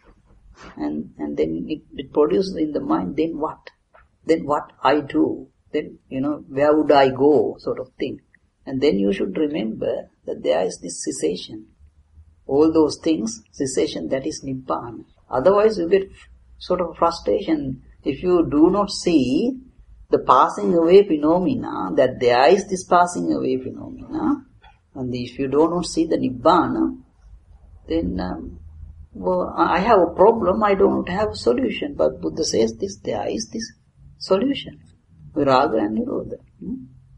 Speaker 1: And and then it, it produces in the mind, then what? Then what I do? Then, you know, where would I go, sort of thing. And then you should remember that there is this cessation. All those things, cessation, that is Nibbana. Otherwise you get sort of frustration. If you do not see the passing away phenomena, that there is this passing away phenomena, and if you do not see the Nibbana, then, um, well, I have a problem, I don't have a solution. But Buddha says this, there is this solution. Viraga and Nirodha. Hmm?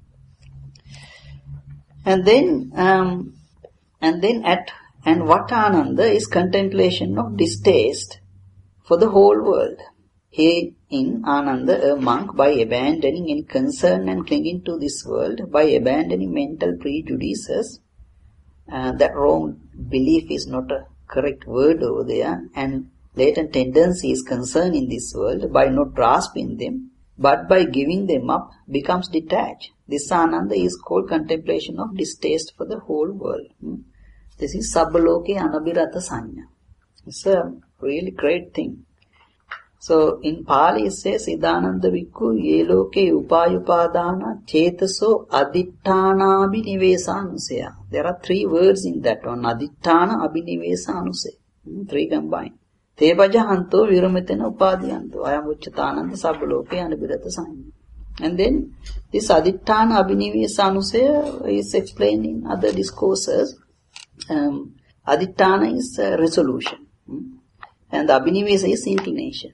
Speaker 1: And then, um, and then at, and Vatananda is contemplation of distaste for the whole world. Here in Ananda, a monk, by abandoning any concern and clinging to this world, by abandoning mental prejudices, uh, that wrong belief is not a correct word over there, and latent tendencies concerned in this world, by not grasping them, but by giving them up, becomes detached. This Ananda is called contemplation of distaste for the whole world. Hmm? This is Sabbaloke Anabhirata Sanya. It's a really great thing. So in Pali it says, Idananda Bhikkhu ye loke upayupadana chetaso adittana abhinivesanusaya. There are three words in that one. Adittana abhinivesanusaya. Three combined. Te pajahanto viramitena upadiyanto. Ayam ucchatananda sabbaloke anabhirata sanya. And then this adittana abhinivesanusaya is explained in other discourses. Um, adittana is uh, resolution. And the abhinivesa is inclination.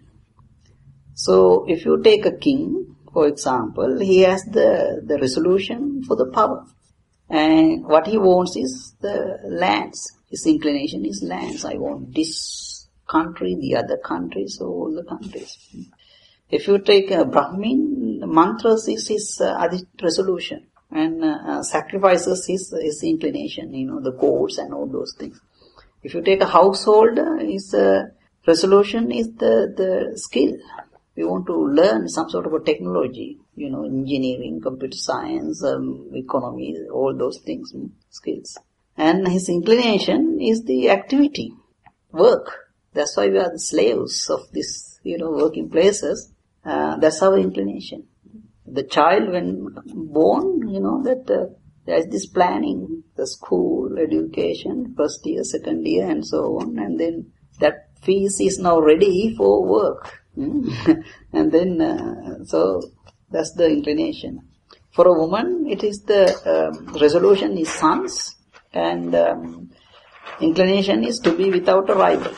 Speaker 1: So, if you take a king, for example, he has the, the resolution for the power. And what he wants is the lands. His inclination is lands. I want this country, the other countries, so all the countries. If you take a Brahmin, mantras is his uh, resolution. And uh, sacrifices his, his inclination, you know, the gods and all those things. If you take a householder, his uh, resolution is the, the skill. We want to learn some sort of a technology, you know, engineering, computer science, um, economy, all those things, skills. And his inclination is the activity, work. That's why we are the slaves of this, you know, working places. Uh, that's our inclination. The child, when born, you know, that uh, there is this planning, the school, education, first year, second year, and so on. And then that feast is now ready for work. And then, uh, so that's the inclination. For a woman, it is the um, resolution is sons, and um, inclination is to be without a rival.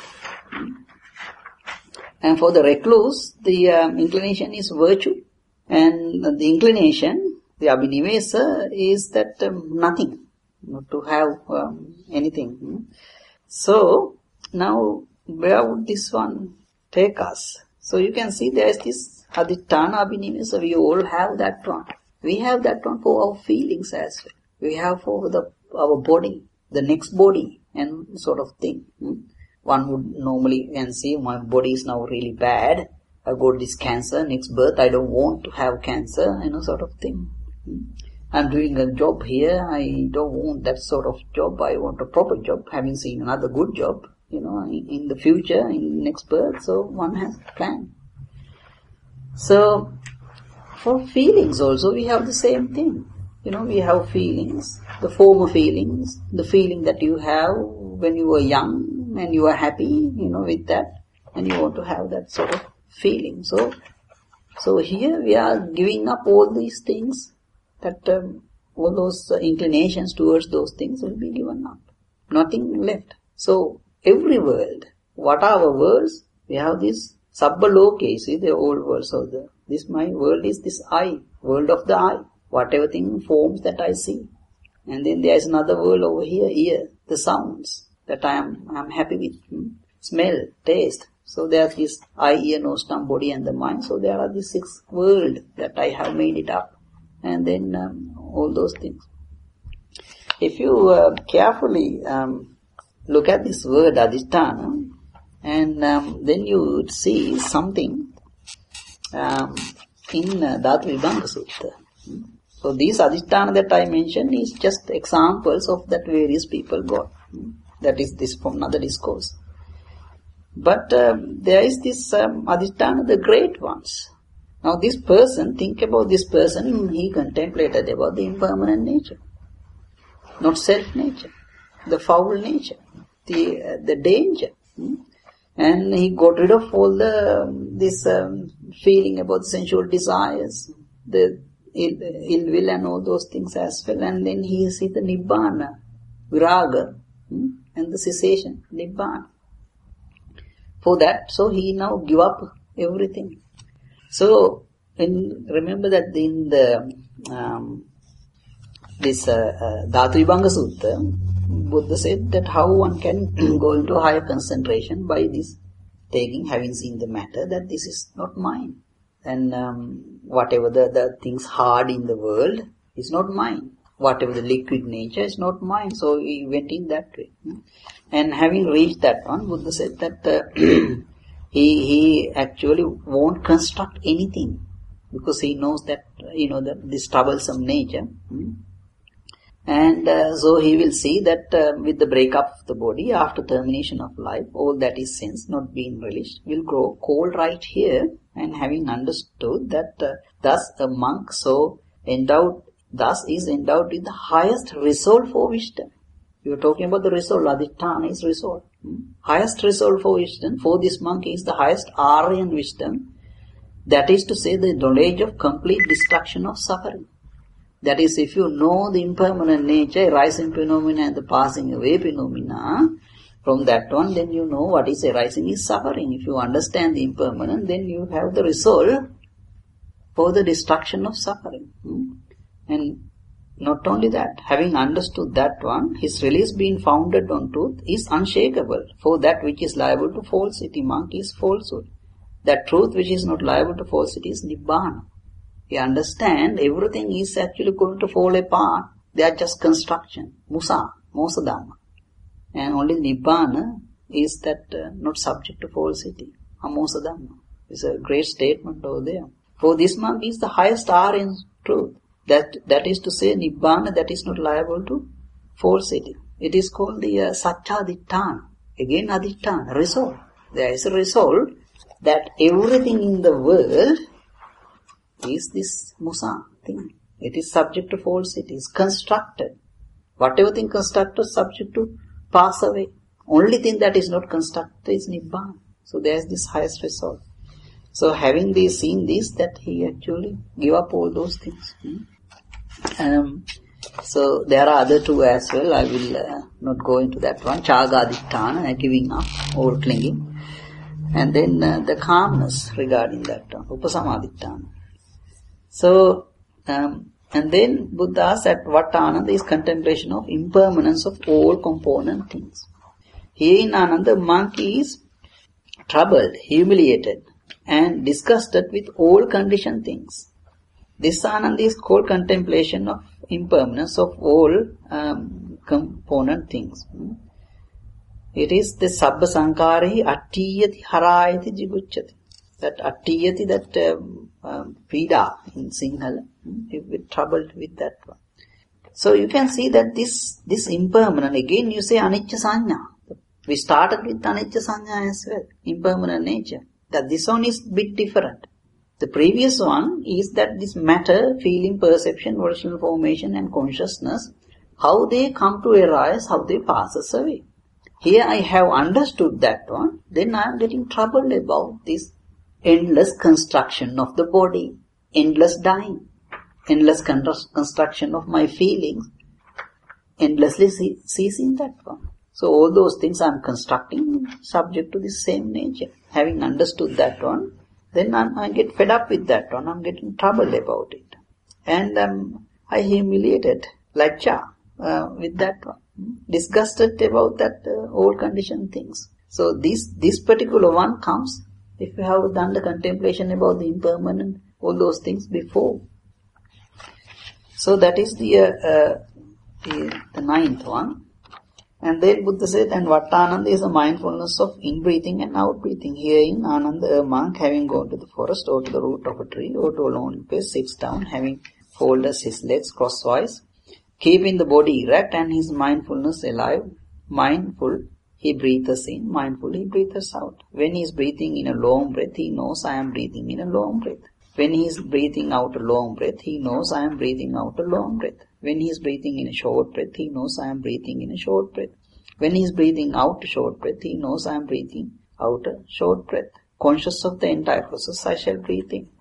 Speaker 1: And for the recluse, the um, inclination is virtue, and the inclination, the abhinivesa, is that um, nothing, not to have um, anything. So now, where would this one take us? So you can see there is this adittana abhinivesa. We all have that one. We have that one for our feelings as well. We have for the our body, the next body, and sort of thing. One would normally can see my body is now really bad, I got this cancer, next birth I don't want to have cancer, you know, sort of thing. I'm doing a job here, I don't want that sort of job, I want a proper job, having seen another good job, you know, in, in the future, in next birth, so one has a plan. So, for feelings also, we have the same thing. You know, we have feelings, the former feelings, the feeling that you have when you were young and you are happy, you know, with that, and you want to have that sort of feeling. So, so here we are giving up all these things, that um, all those uh, inclinations towards those things will be given up. Nothing left. So, every world, what are our worlds? We have this Sabbaloke, see the old words of the, this my world is this I, world of the I, whatever thing forms that I see. And then there is another world over here, ear, the sounds that I am I am happy with, hmm? Smell, taste. So there is this eye, ear, nose, tongue, body and the mind. So there are these six worlds that I have made it up. And then um, all those things. If you uh, carefully um, look at this word adhisthana, and um, then you would see something um, in uh, Dhatu Vibhanga Sutta. So these adhisthana that I mentioned is just examples of that various people got. That is this from another discourse. But um, there is this um, adhisthana, the great ones. Now this person, think about this person, he contemplated about the impermanent nature, not self-nature, the foul nature, the uh, the danger. Hmm? And he got rid of all the um, this um, feeling about sensual desires, the ill, ill will and all those things as well. And then he sees the nibbana, viraga, hmm? and the cessation, nibbana. For that, so he now give up everything. So, in, remember that in the um, this uh, uh, Dhatu Vibhanga Sutta, Buddha said that how one can go into higher concentration by this taking, having seen the matter, that this is not mine. And um, whatever the, the things hard in the world is not mine. Whatever the liquid nature is not mine. So he went in that way. And having reached that one, Buddha said that uh, he he actually won't construct anything, because he knows that, you know, that this troublesome nature. Hmm? And uh, so he will see that uh, with the breakup of the body, after termination of life, all that is sense not being released will grow cold right here. And having understood that uh, thus a monk so endowed, thus is endowed with the highest resolve for wisdom. You are talking about the resolve, adhisthana is resolve. Hmm? Highest resolve for wisdom, for this monk is the highest Aryan wisdom. That is to say, the knowledge of complete destruction of suffering. That is, if you know the impermanent nature, arising phenomena and the passing away phenomena, from that one, then you know what is arising is suffering. If you understand the impermanent, then you have the resolve for the destruction of suffering. Hmm? And not only that, having understood that one, his release being founded on truth is unshakable. For that which is liable to falsity, monk, is falsehood. That truth which is not liable to falsity is nibbana. You understand everything is actually going to fall apart. They are just construction. Musa, mosadama. And only nibbana is that uh, not subject to falsity. Amosadama. It's a great statement over there. For this monk is the highest Aryan truth. That that is to say, nibbana that is not liable to falsity. It is called the uh, satchaditthana. Again, aditthana, resolve. There is a resolve that everything in the world is this musa thing. It is subject to falsity. It is constructed. Whatever thing constructed is subject to pass away. Only thing that is not constructed is nibbana. So there is this highest resolve. So having this, seen this, that he actually give up all those things. Hmm? Um, so there are other two as well. I will uh, not go into that one. Chagaditthana, giving up, all clinging. And then uh, the calmness regarding that one. Upasamaditthana. So, um, and then Buddha asks that what Ananda is contemplation of impermanence of all component things. Here in Ananda, monk is troubled, humiliated, and disgusted with all conditioned things. This Ananda is called contemplation of impermanence of all um, component things. It is the Sabba Sankarahi Attiyati Harayati Jigucchati. that attiyati, that um, um, pida in Sinhala, you get troubled with that one. So you can see that this, this impermanent, again you say anicca sanya. We started with anicca sanya as well, impermanent nature. That this one is bit different. The previous one is that this matter, feeling, perception, volitional formation and consciousness, how they come to arise, how they pass away. Here I have understood that one, then I am getting troubled about this endless construction of the body, endless dying, endless construction of my feelings, endlessly ceasing that one. So all those things I am constructing subject to the same nature. Having understood that one, then I'm, I get fed up with that one, I'm getting troubled about it. And um, I humiliated, like Cha, uh, with that one. Disgusted about that uh, old conditioned things. So this, this particular one comes if you have done the contemplation about the impermanent, all those things before. So that is the, uh, uh, the, the ninth one. And then Buddha said, and Vattananda is a mindfulness of in-breathing and out-breathing. Here in Ananda, a monk having gone to the forest or to the root of a tree or to a lonely place, sits down, having folded his legs crosswise, keeping the body erect and his mindfulness alive. Mindful, he breathes in, mindful, he breathes out. When he is breathing in a long breath, he knows I am breathing in a long breath. When he is breathing out a long breath, he knows I am breathing out a long breath. When he is breathing in a short breath, he knows I am breathing in a short breath. When he is breathing out a short breath, he knows I am breathing out a short breath. Conscious of the entire process, I shall breathe in.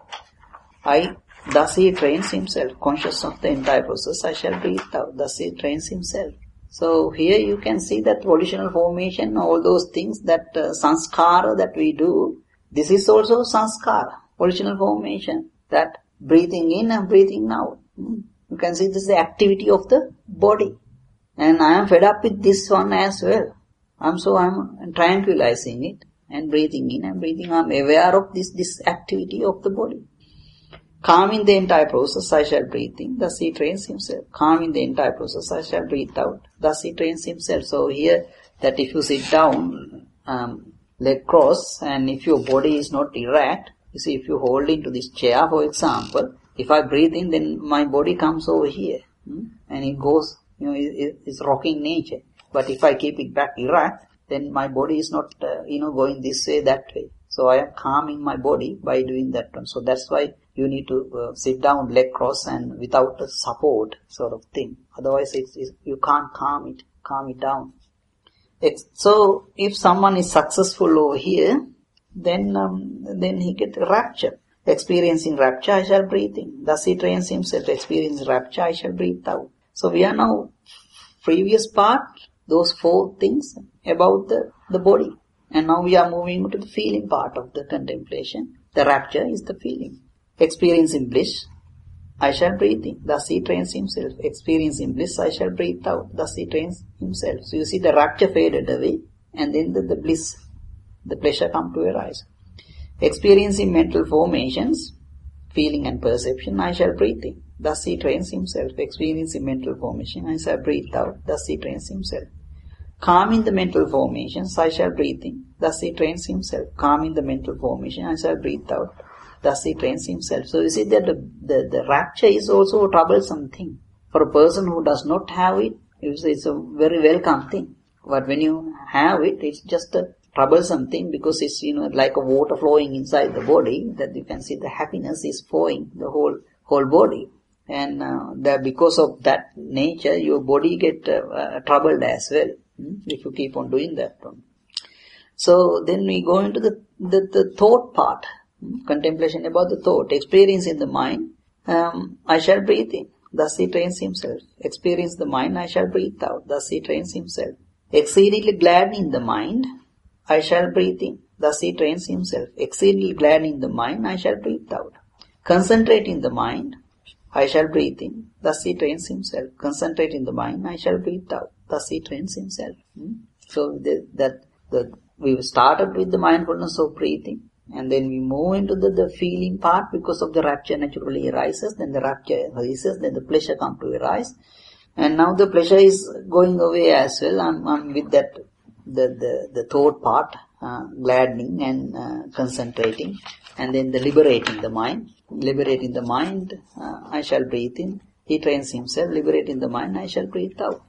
Speaker 1: I, thus he trains himself. Conscious of the entire process, I shall breathe out. Thus he trains himself. So here you can see that volitional formation, all those things, that uh, sanskara that we do, this is also sanskara, volitional formation, that breathing in and breathing out. Hmm. You can see this is the activity of the body. And I am fed up with this one as well. I'm so I'm tranquilizing it and breathing in and breathing. I'm aware of this, this activity of the body. Calming the entire process, I shall breathe in. Thus he trains himself. Calming the entire process, I shall breathe out. Thus he trains himself. So here, that if you sit down, um, leg cross, and if your body is not erect, you see, if you hold into this chair, for example, if I breathe in, then my body comes over here, hmm? and it goes, you know, it, it's rocking nature. But if I keep it back erect, then my body is not, uh, you know, going this way, that way. So I am calming my body by doing that one. So that's why you need to uh, sit down, leg cross, and without a support sort of thing. Otherwise, it's, it's, you can't calm it, calm it down. It's, so if someone is successful over here, then um, then he gets rapture. Experiencing rapture, I shall breathe in. Thus he trains himself. Experience rapture, I shall breathe out. So we are now, previous part, those four things about the, the body. And now we are moving to the feeling part of the contemplation. The rapture is the feeling. Experiencing bliss, I shall breathe in. Thus he trains himself. Experiencing bliss, I shall breathe out. Thus he trains himself. So you see the rapture faded away, and then the, the bliss, the pleasure come to arise. Experiencing mental formations, feeling and perception, I shall breathe in. Thus he trains himself. Experiencing mental formation, I shall breathe out. Thus he trains himself. Calming the mental formations, I shall breathe in. Thus he trains himself. Calming the mental formation, I shall breathe out. Thus he trains himself. So you see that the, the, the rapture is also a troublesome thing. For a person who does not have it, it's a very welcome thing. But when you have it, it's just a troublesome thing, because it's, you know, like a water flowing inside the body, that you can see the happiness is flowing the whole, whole body. And uh, that because of that nature, your body get uh, uh, troubled as well, hmm? if you keep on doing that one. So then we go into the, the, the thought part, hmm? Contemplation about the thought, experience in the mind, um, I shall breathe in. Thus he trains himself. Experience the mind, I shall breathe out. Thus he trains himself. Exceedingly glad in the mind, I shall breathe in. Thus he trains himself. Exceedingly glad in the mind, I shall breathe out. Concentrate in the mind, I shall breathe in. Thus he trains himself. Concentrate in the mind, I shall breathe out. Thus he trains himself. Hmm? So the, that the, we started with the mindfulness of breathing, and then we move into the, the feeling part, because of the rapture naturally arises, then the rapture arises, then the pleasure comes to arise. And now the pleasure is going away as well. I'm, I'm with that, the, the, the thought part, uh, gladdening and uh, concentrating. And then the liberating the mind. Liberating the mind, uh, I shall breathe in. He trains himself, liberating the mind, I shall breathe out.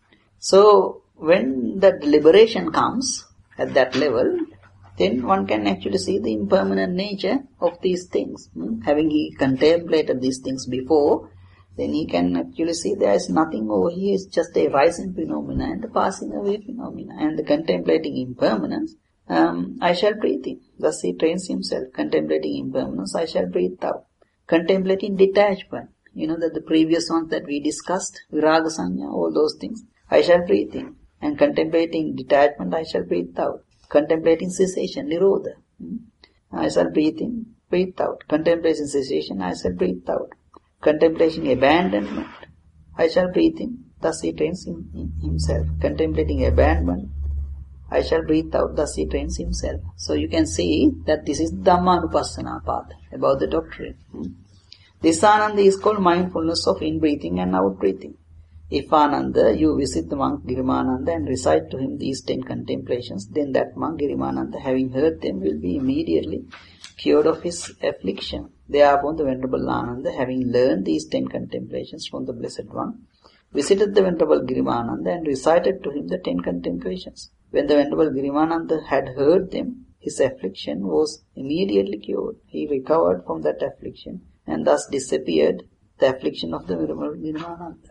Speaker 1: So, when that liberation comes at that level, then one can actually see the impermanent nature of these things. Hmm? Having he contemplated these things before, then he can actually see there is nothing over here, it's just a rising phenomena and a passing away phenomena. And the contemplating impermanence, um, I shall breathe in. Thus he trains himself. Contemplating impermanence, I shall breathe out. Contemplating detachment. You know that the previous ones that we discussed, viraga sanya, all those things, I shall breathe in. And contemplating detachment, I shall breathe out. Contemplating cessation, nirodha, I shall breathe in, breathe out. Contemplating cessation, I shall breathe out. Contemplating abandonment, I shall breathe in. Thus he trains him, him, himself. Contemplating abandonment, I shall breathe out. Thus he trains himself. So you can see that this is Dhammanupassana path, about the doctrine. This Ananda is called mindfulness of in-breathing and out-breathing. If Ananda, you visit the monk Girimananda and recite to him these ten contemplations, then that monk Girimananda, having heard them, will be immediately cured of his affliction. Thereupon the Venerable Ananda, having learned these ten contemplations from the Blessed One, visited the Venerable Girimananda and recited to him the ten contemplations. When the Venerable Girimananda had heard them, his affliction was immediately cured. He recovered from that affliction and thus disappeared the affliction of the Venerable Girimananda.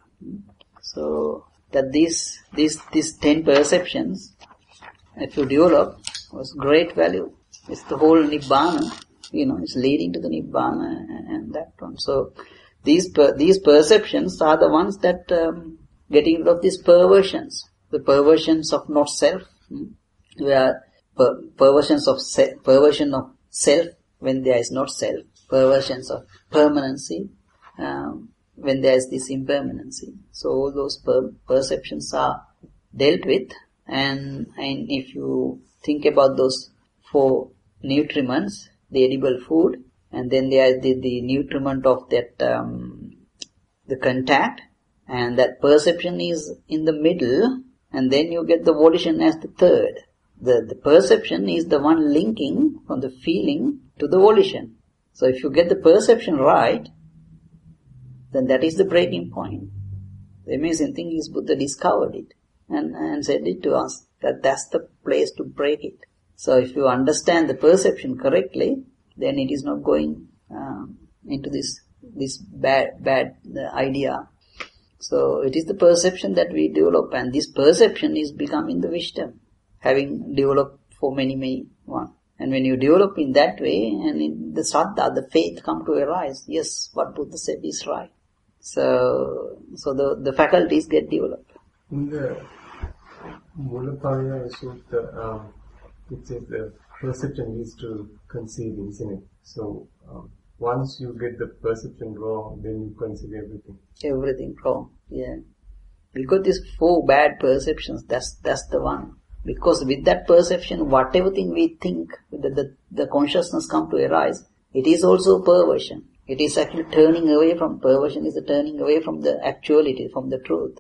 Speaker 1: So that these these these ten perceptions, if you develop, was great value. It's the whole Nibbana, you know, it's leading to the Nibbana and, and that one. So these per, these perceptions are the ones that um, getting rid of these perversions, the perversions of not self, hmm, where per, perversions of se, perversion of self when there is not self, perversions of permanency. Um, when there is this impermanency. So all those per- perceptions are dealt with, and, and if you think about those four nutriments, the edible food, and then there is the, the nutriment of that, um, the contact, and that perception is in the middle, and then you get the volition as the third. The, the perception is the one linking from the feeling to the volition. So if you get the perception right, then that is the breaking point. The amazing thing is Buddha discovered it and, and said it to us, that that's the place to break it. So if you understand the perception correctly, then it is not going um, into this this bad bad uh, idea. So it is the perception that we develop, and this perception is becoming the wisdom, having developed for many many one. And when you develop in that way, and in the saddha, the faith come to arise, yes, what Buddha said is right. So, so the, the faculties get developed.
Speaker 6: In the Mulapariyaya Sutta, um, it says the perception needs to conceive, isn't it? So, um, once you get the perception wrong, then you conceive everything.
Speaker 1: Everything wrong, yeah. We got these four bad perceptions, that's, that's the one. Because with that perception, whatever thing we think, the, the, the consciousness come to arise, it is also perversion. It is actually turning away from, perversion is the turning away from the actuality, from the truth.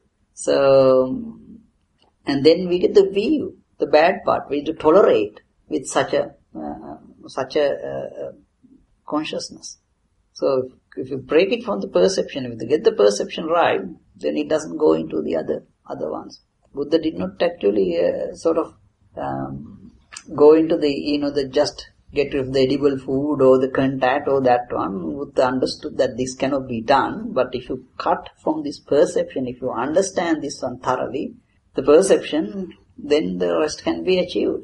Speaker 1: So, and then we get the view, the bad part, we need to tolerate with such a, uh, such a uh, consciousness. So if, if you break it from the perception, if you get the perception right, then it doesn't go into the other, other ones. Buddha did not actually uh, sort of um, go into the, you know, the just get rid of the edible food or the contact or that one. Buddha understood that this cannot be done, but if you cut from this perception, if you understand this one thoroughly, the perception, then the rest can be achieved.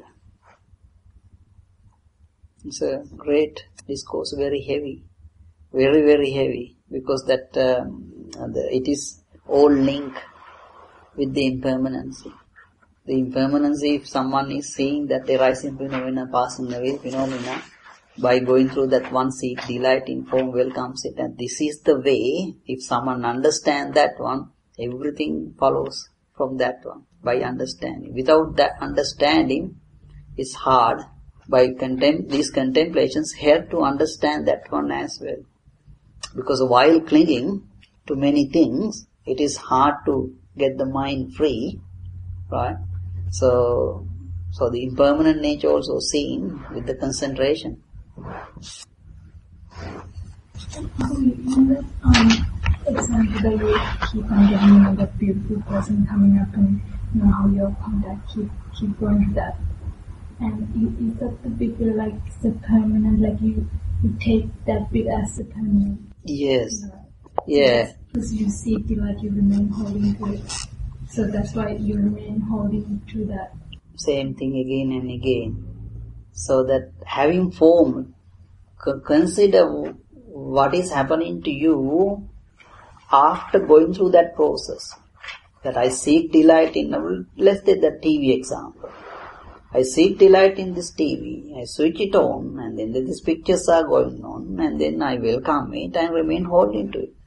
Speaker 1: It's a great discourse, very heavy, very, very heavy, because that um, the, it is all linked with the impermanency. The impermanency, if someone is seeing that the rising phenomena, passing away phenomena, by going through that one seek, delight in form welcomes it, and this is the way, if someone understands that one, everything follows from that one, by understanding. Without that understanding, it's hard. By contem- these contemplations, help to understand that one as well. Because while clinging to many things, it is hard to get the mind free, right? So, so the impermanent nature also seen with the concentration.
Speaker 5: In that um, example that you keep on getting, you know, that beautiful person coming up and, you know, how your contact keep, keep going to that. And you, is that the bigger, like, the permanent, like you, you take that bit as the permanent?
Speaker 1: Yes.
Speaker 5: You know,
Speaker 1: Yeah.
Speaker 5: because you see it like you remain holding to it. So that's why you remain holding to that.
Speaker 1: Same thing again and again. So that having formed, c- consider what is happening to you after going through that process. That I seek delight in, let's take the T V example. I seek delight in this T V, I switch it on, and then these pictures are going on, and then I welcome it and remain holding to it.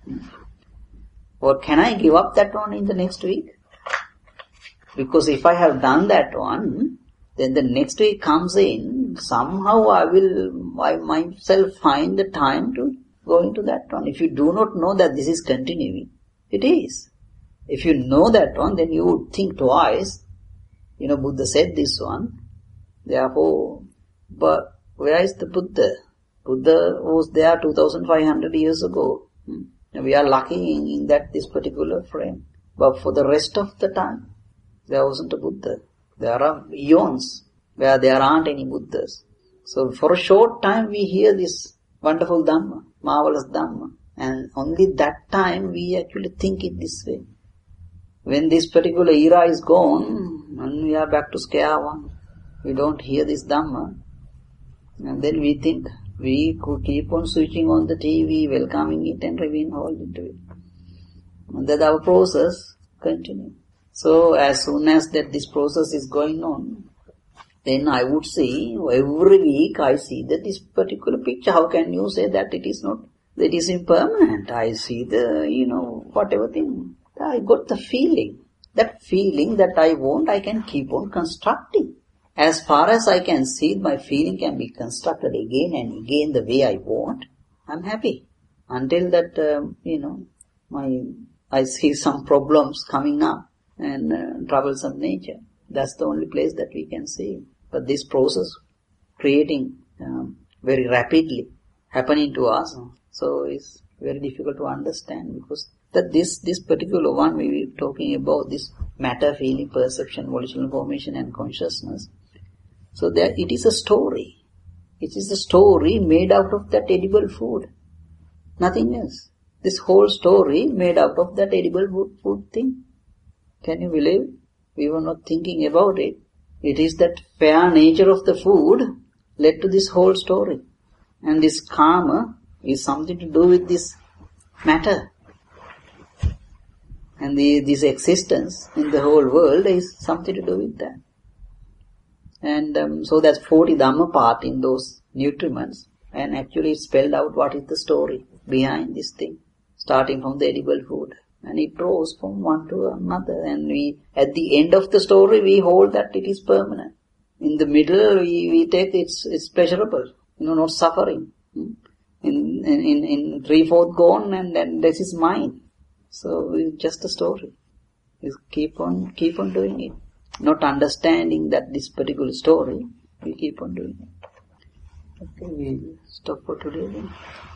Speaker 1: Or can I give up that one in the next week? Because if I have done that one, then the next week comes in, somehow I will, I myself find the time to go into that one. If you do not know that this is continuing, it is. If you know that one, then you would think twice. You know, Buddha said this one. Therefore, but where is the Buddha? Buddha was there two thousand five hundred years ago. Hmm. We are lucky in, in that this particular frame. But for the rest of the time, there wasn't a Buddha. There are eons where there aren't any Buddhas. So for a short time we hear this wonderful Dhamma, marvelous Dhamma. And only that time we actually think it this way. When this particular era is gone, and we are back to square one, we don't hear this Dhamma, and then we think we could keep on switching on the T V, welcoming it and remain holding to it. And that our process continues. So as soon as that this process is going on, then I would see every week I see that this particular picture. How can you say that it is not, that it is impermanent? I see the, you know, whatever thing. I got the feeling. That feeling that I want, I can keep on constructing. As far as I can see, my feeling can be constructed again and again the way I want. I'm happy. Until that, um, you know, my I see some problems coming up and uh, troublesome nature. That's the only place that we can see. But this process creating um, very rapidly happening to us, so it's very difficult to understand, because that this, this particular one we were talking about, this matter, feeling, perception, volitional formation and consciousness. So there it is a story. It is a story made out of that edible food. Nothing else. This whole story made out of that edible food, food thing. Can you believe? We were not thinking about it. It is that fair nature of the food led to this whole story. And this karma is something to do with this matter. And the, this existence in the whole world is something to do with that. And um, so that's forty Dhamma part in those nutriments. And actually it spelled out what is the story behind this thing. Starting from the edible food. And it grows from one to another. And we, at the end of the story, we hold that it is permanent. In the middle, we, we take it's, it's pleasurable. You know, not suffering. In, in, in three-fourth gone, and then this is mine. So it's just a story. We keep on, keep on doing it. Not understanding that this particular story, we keep on doing it. Okay, we stop for today then.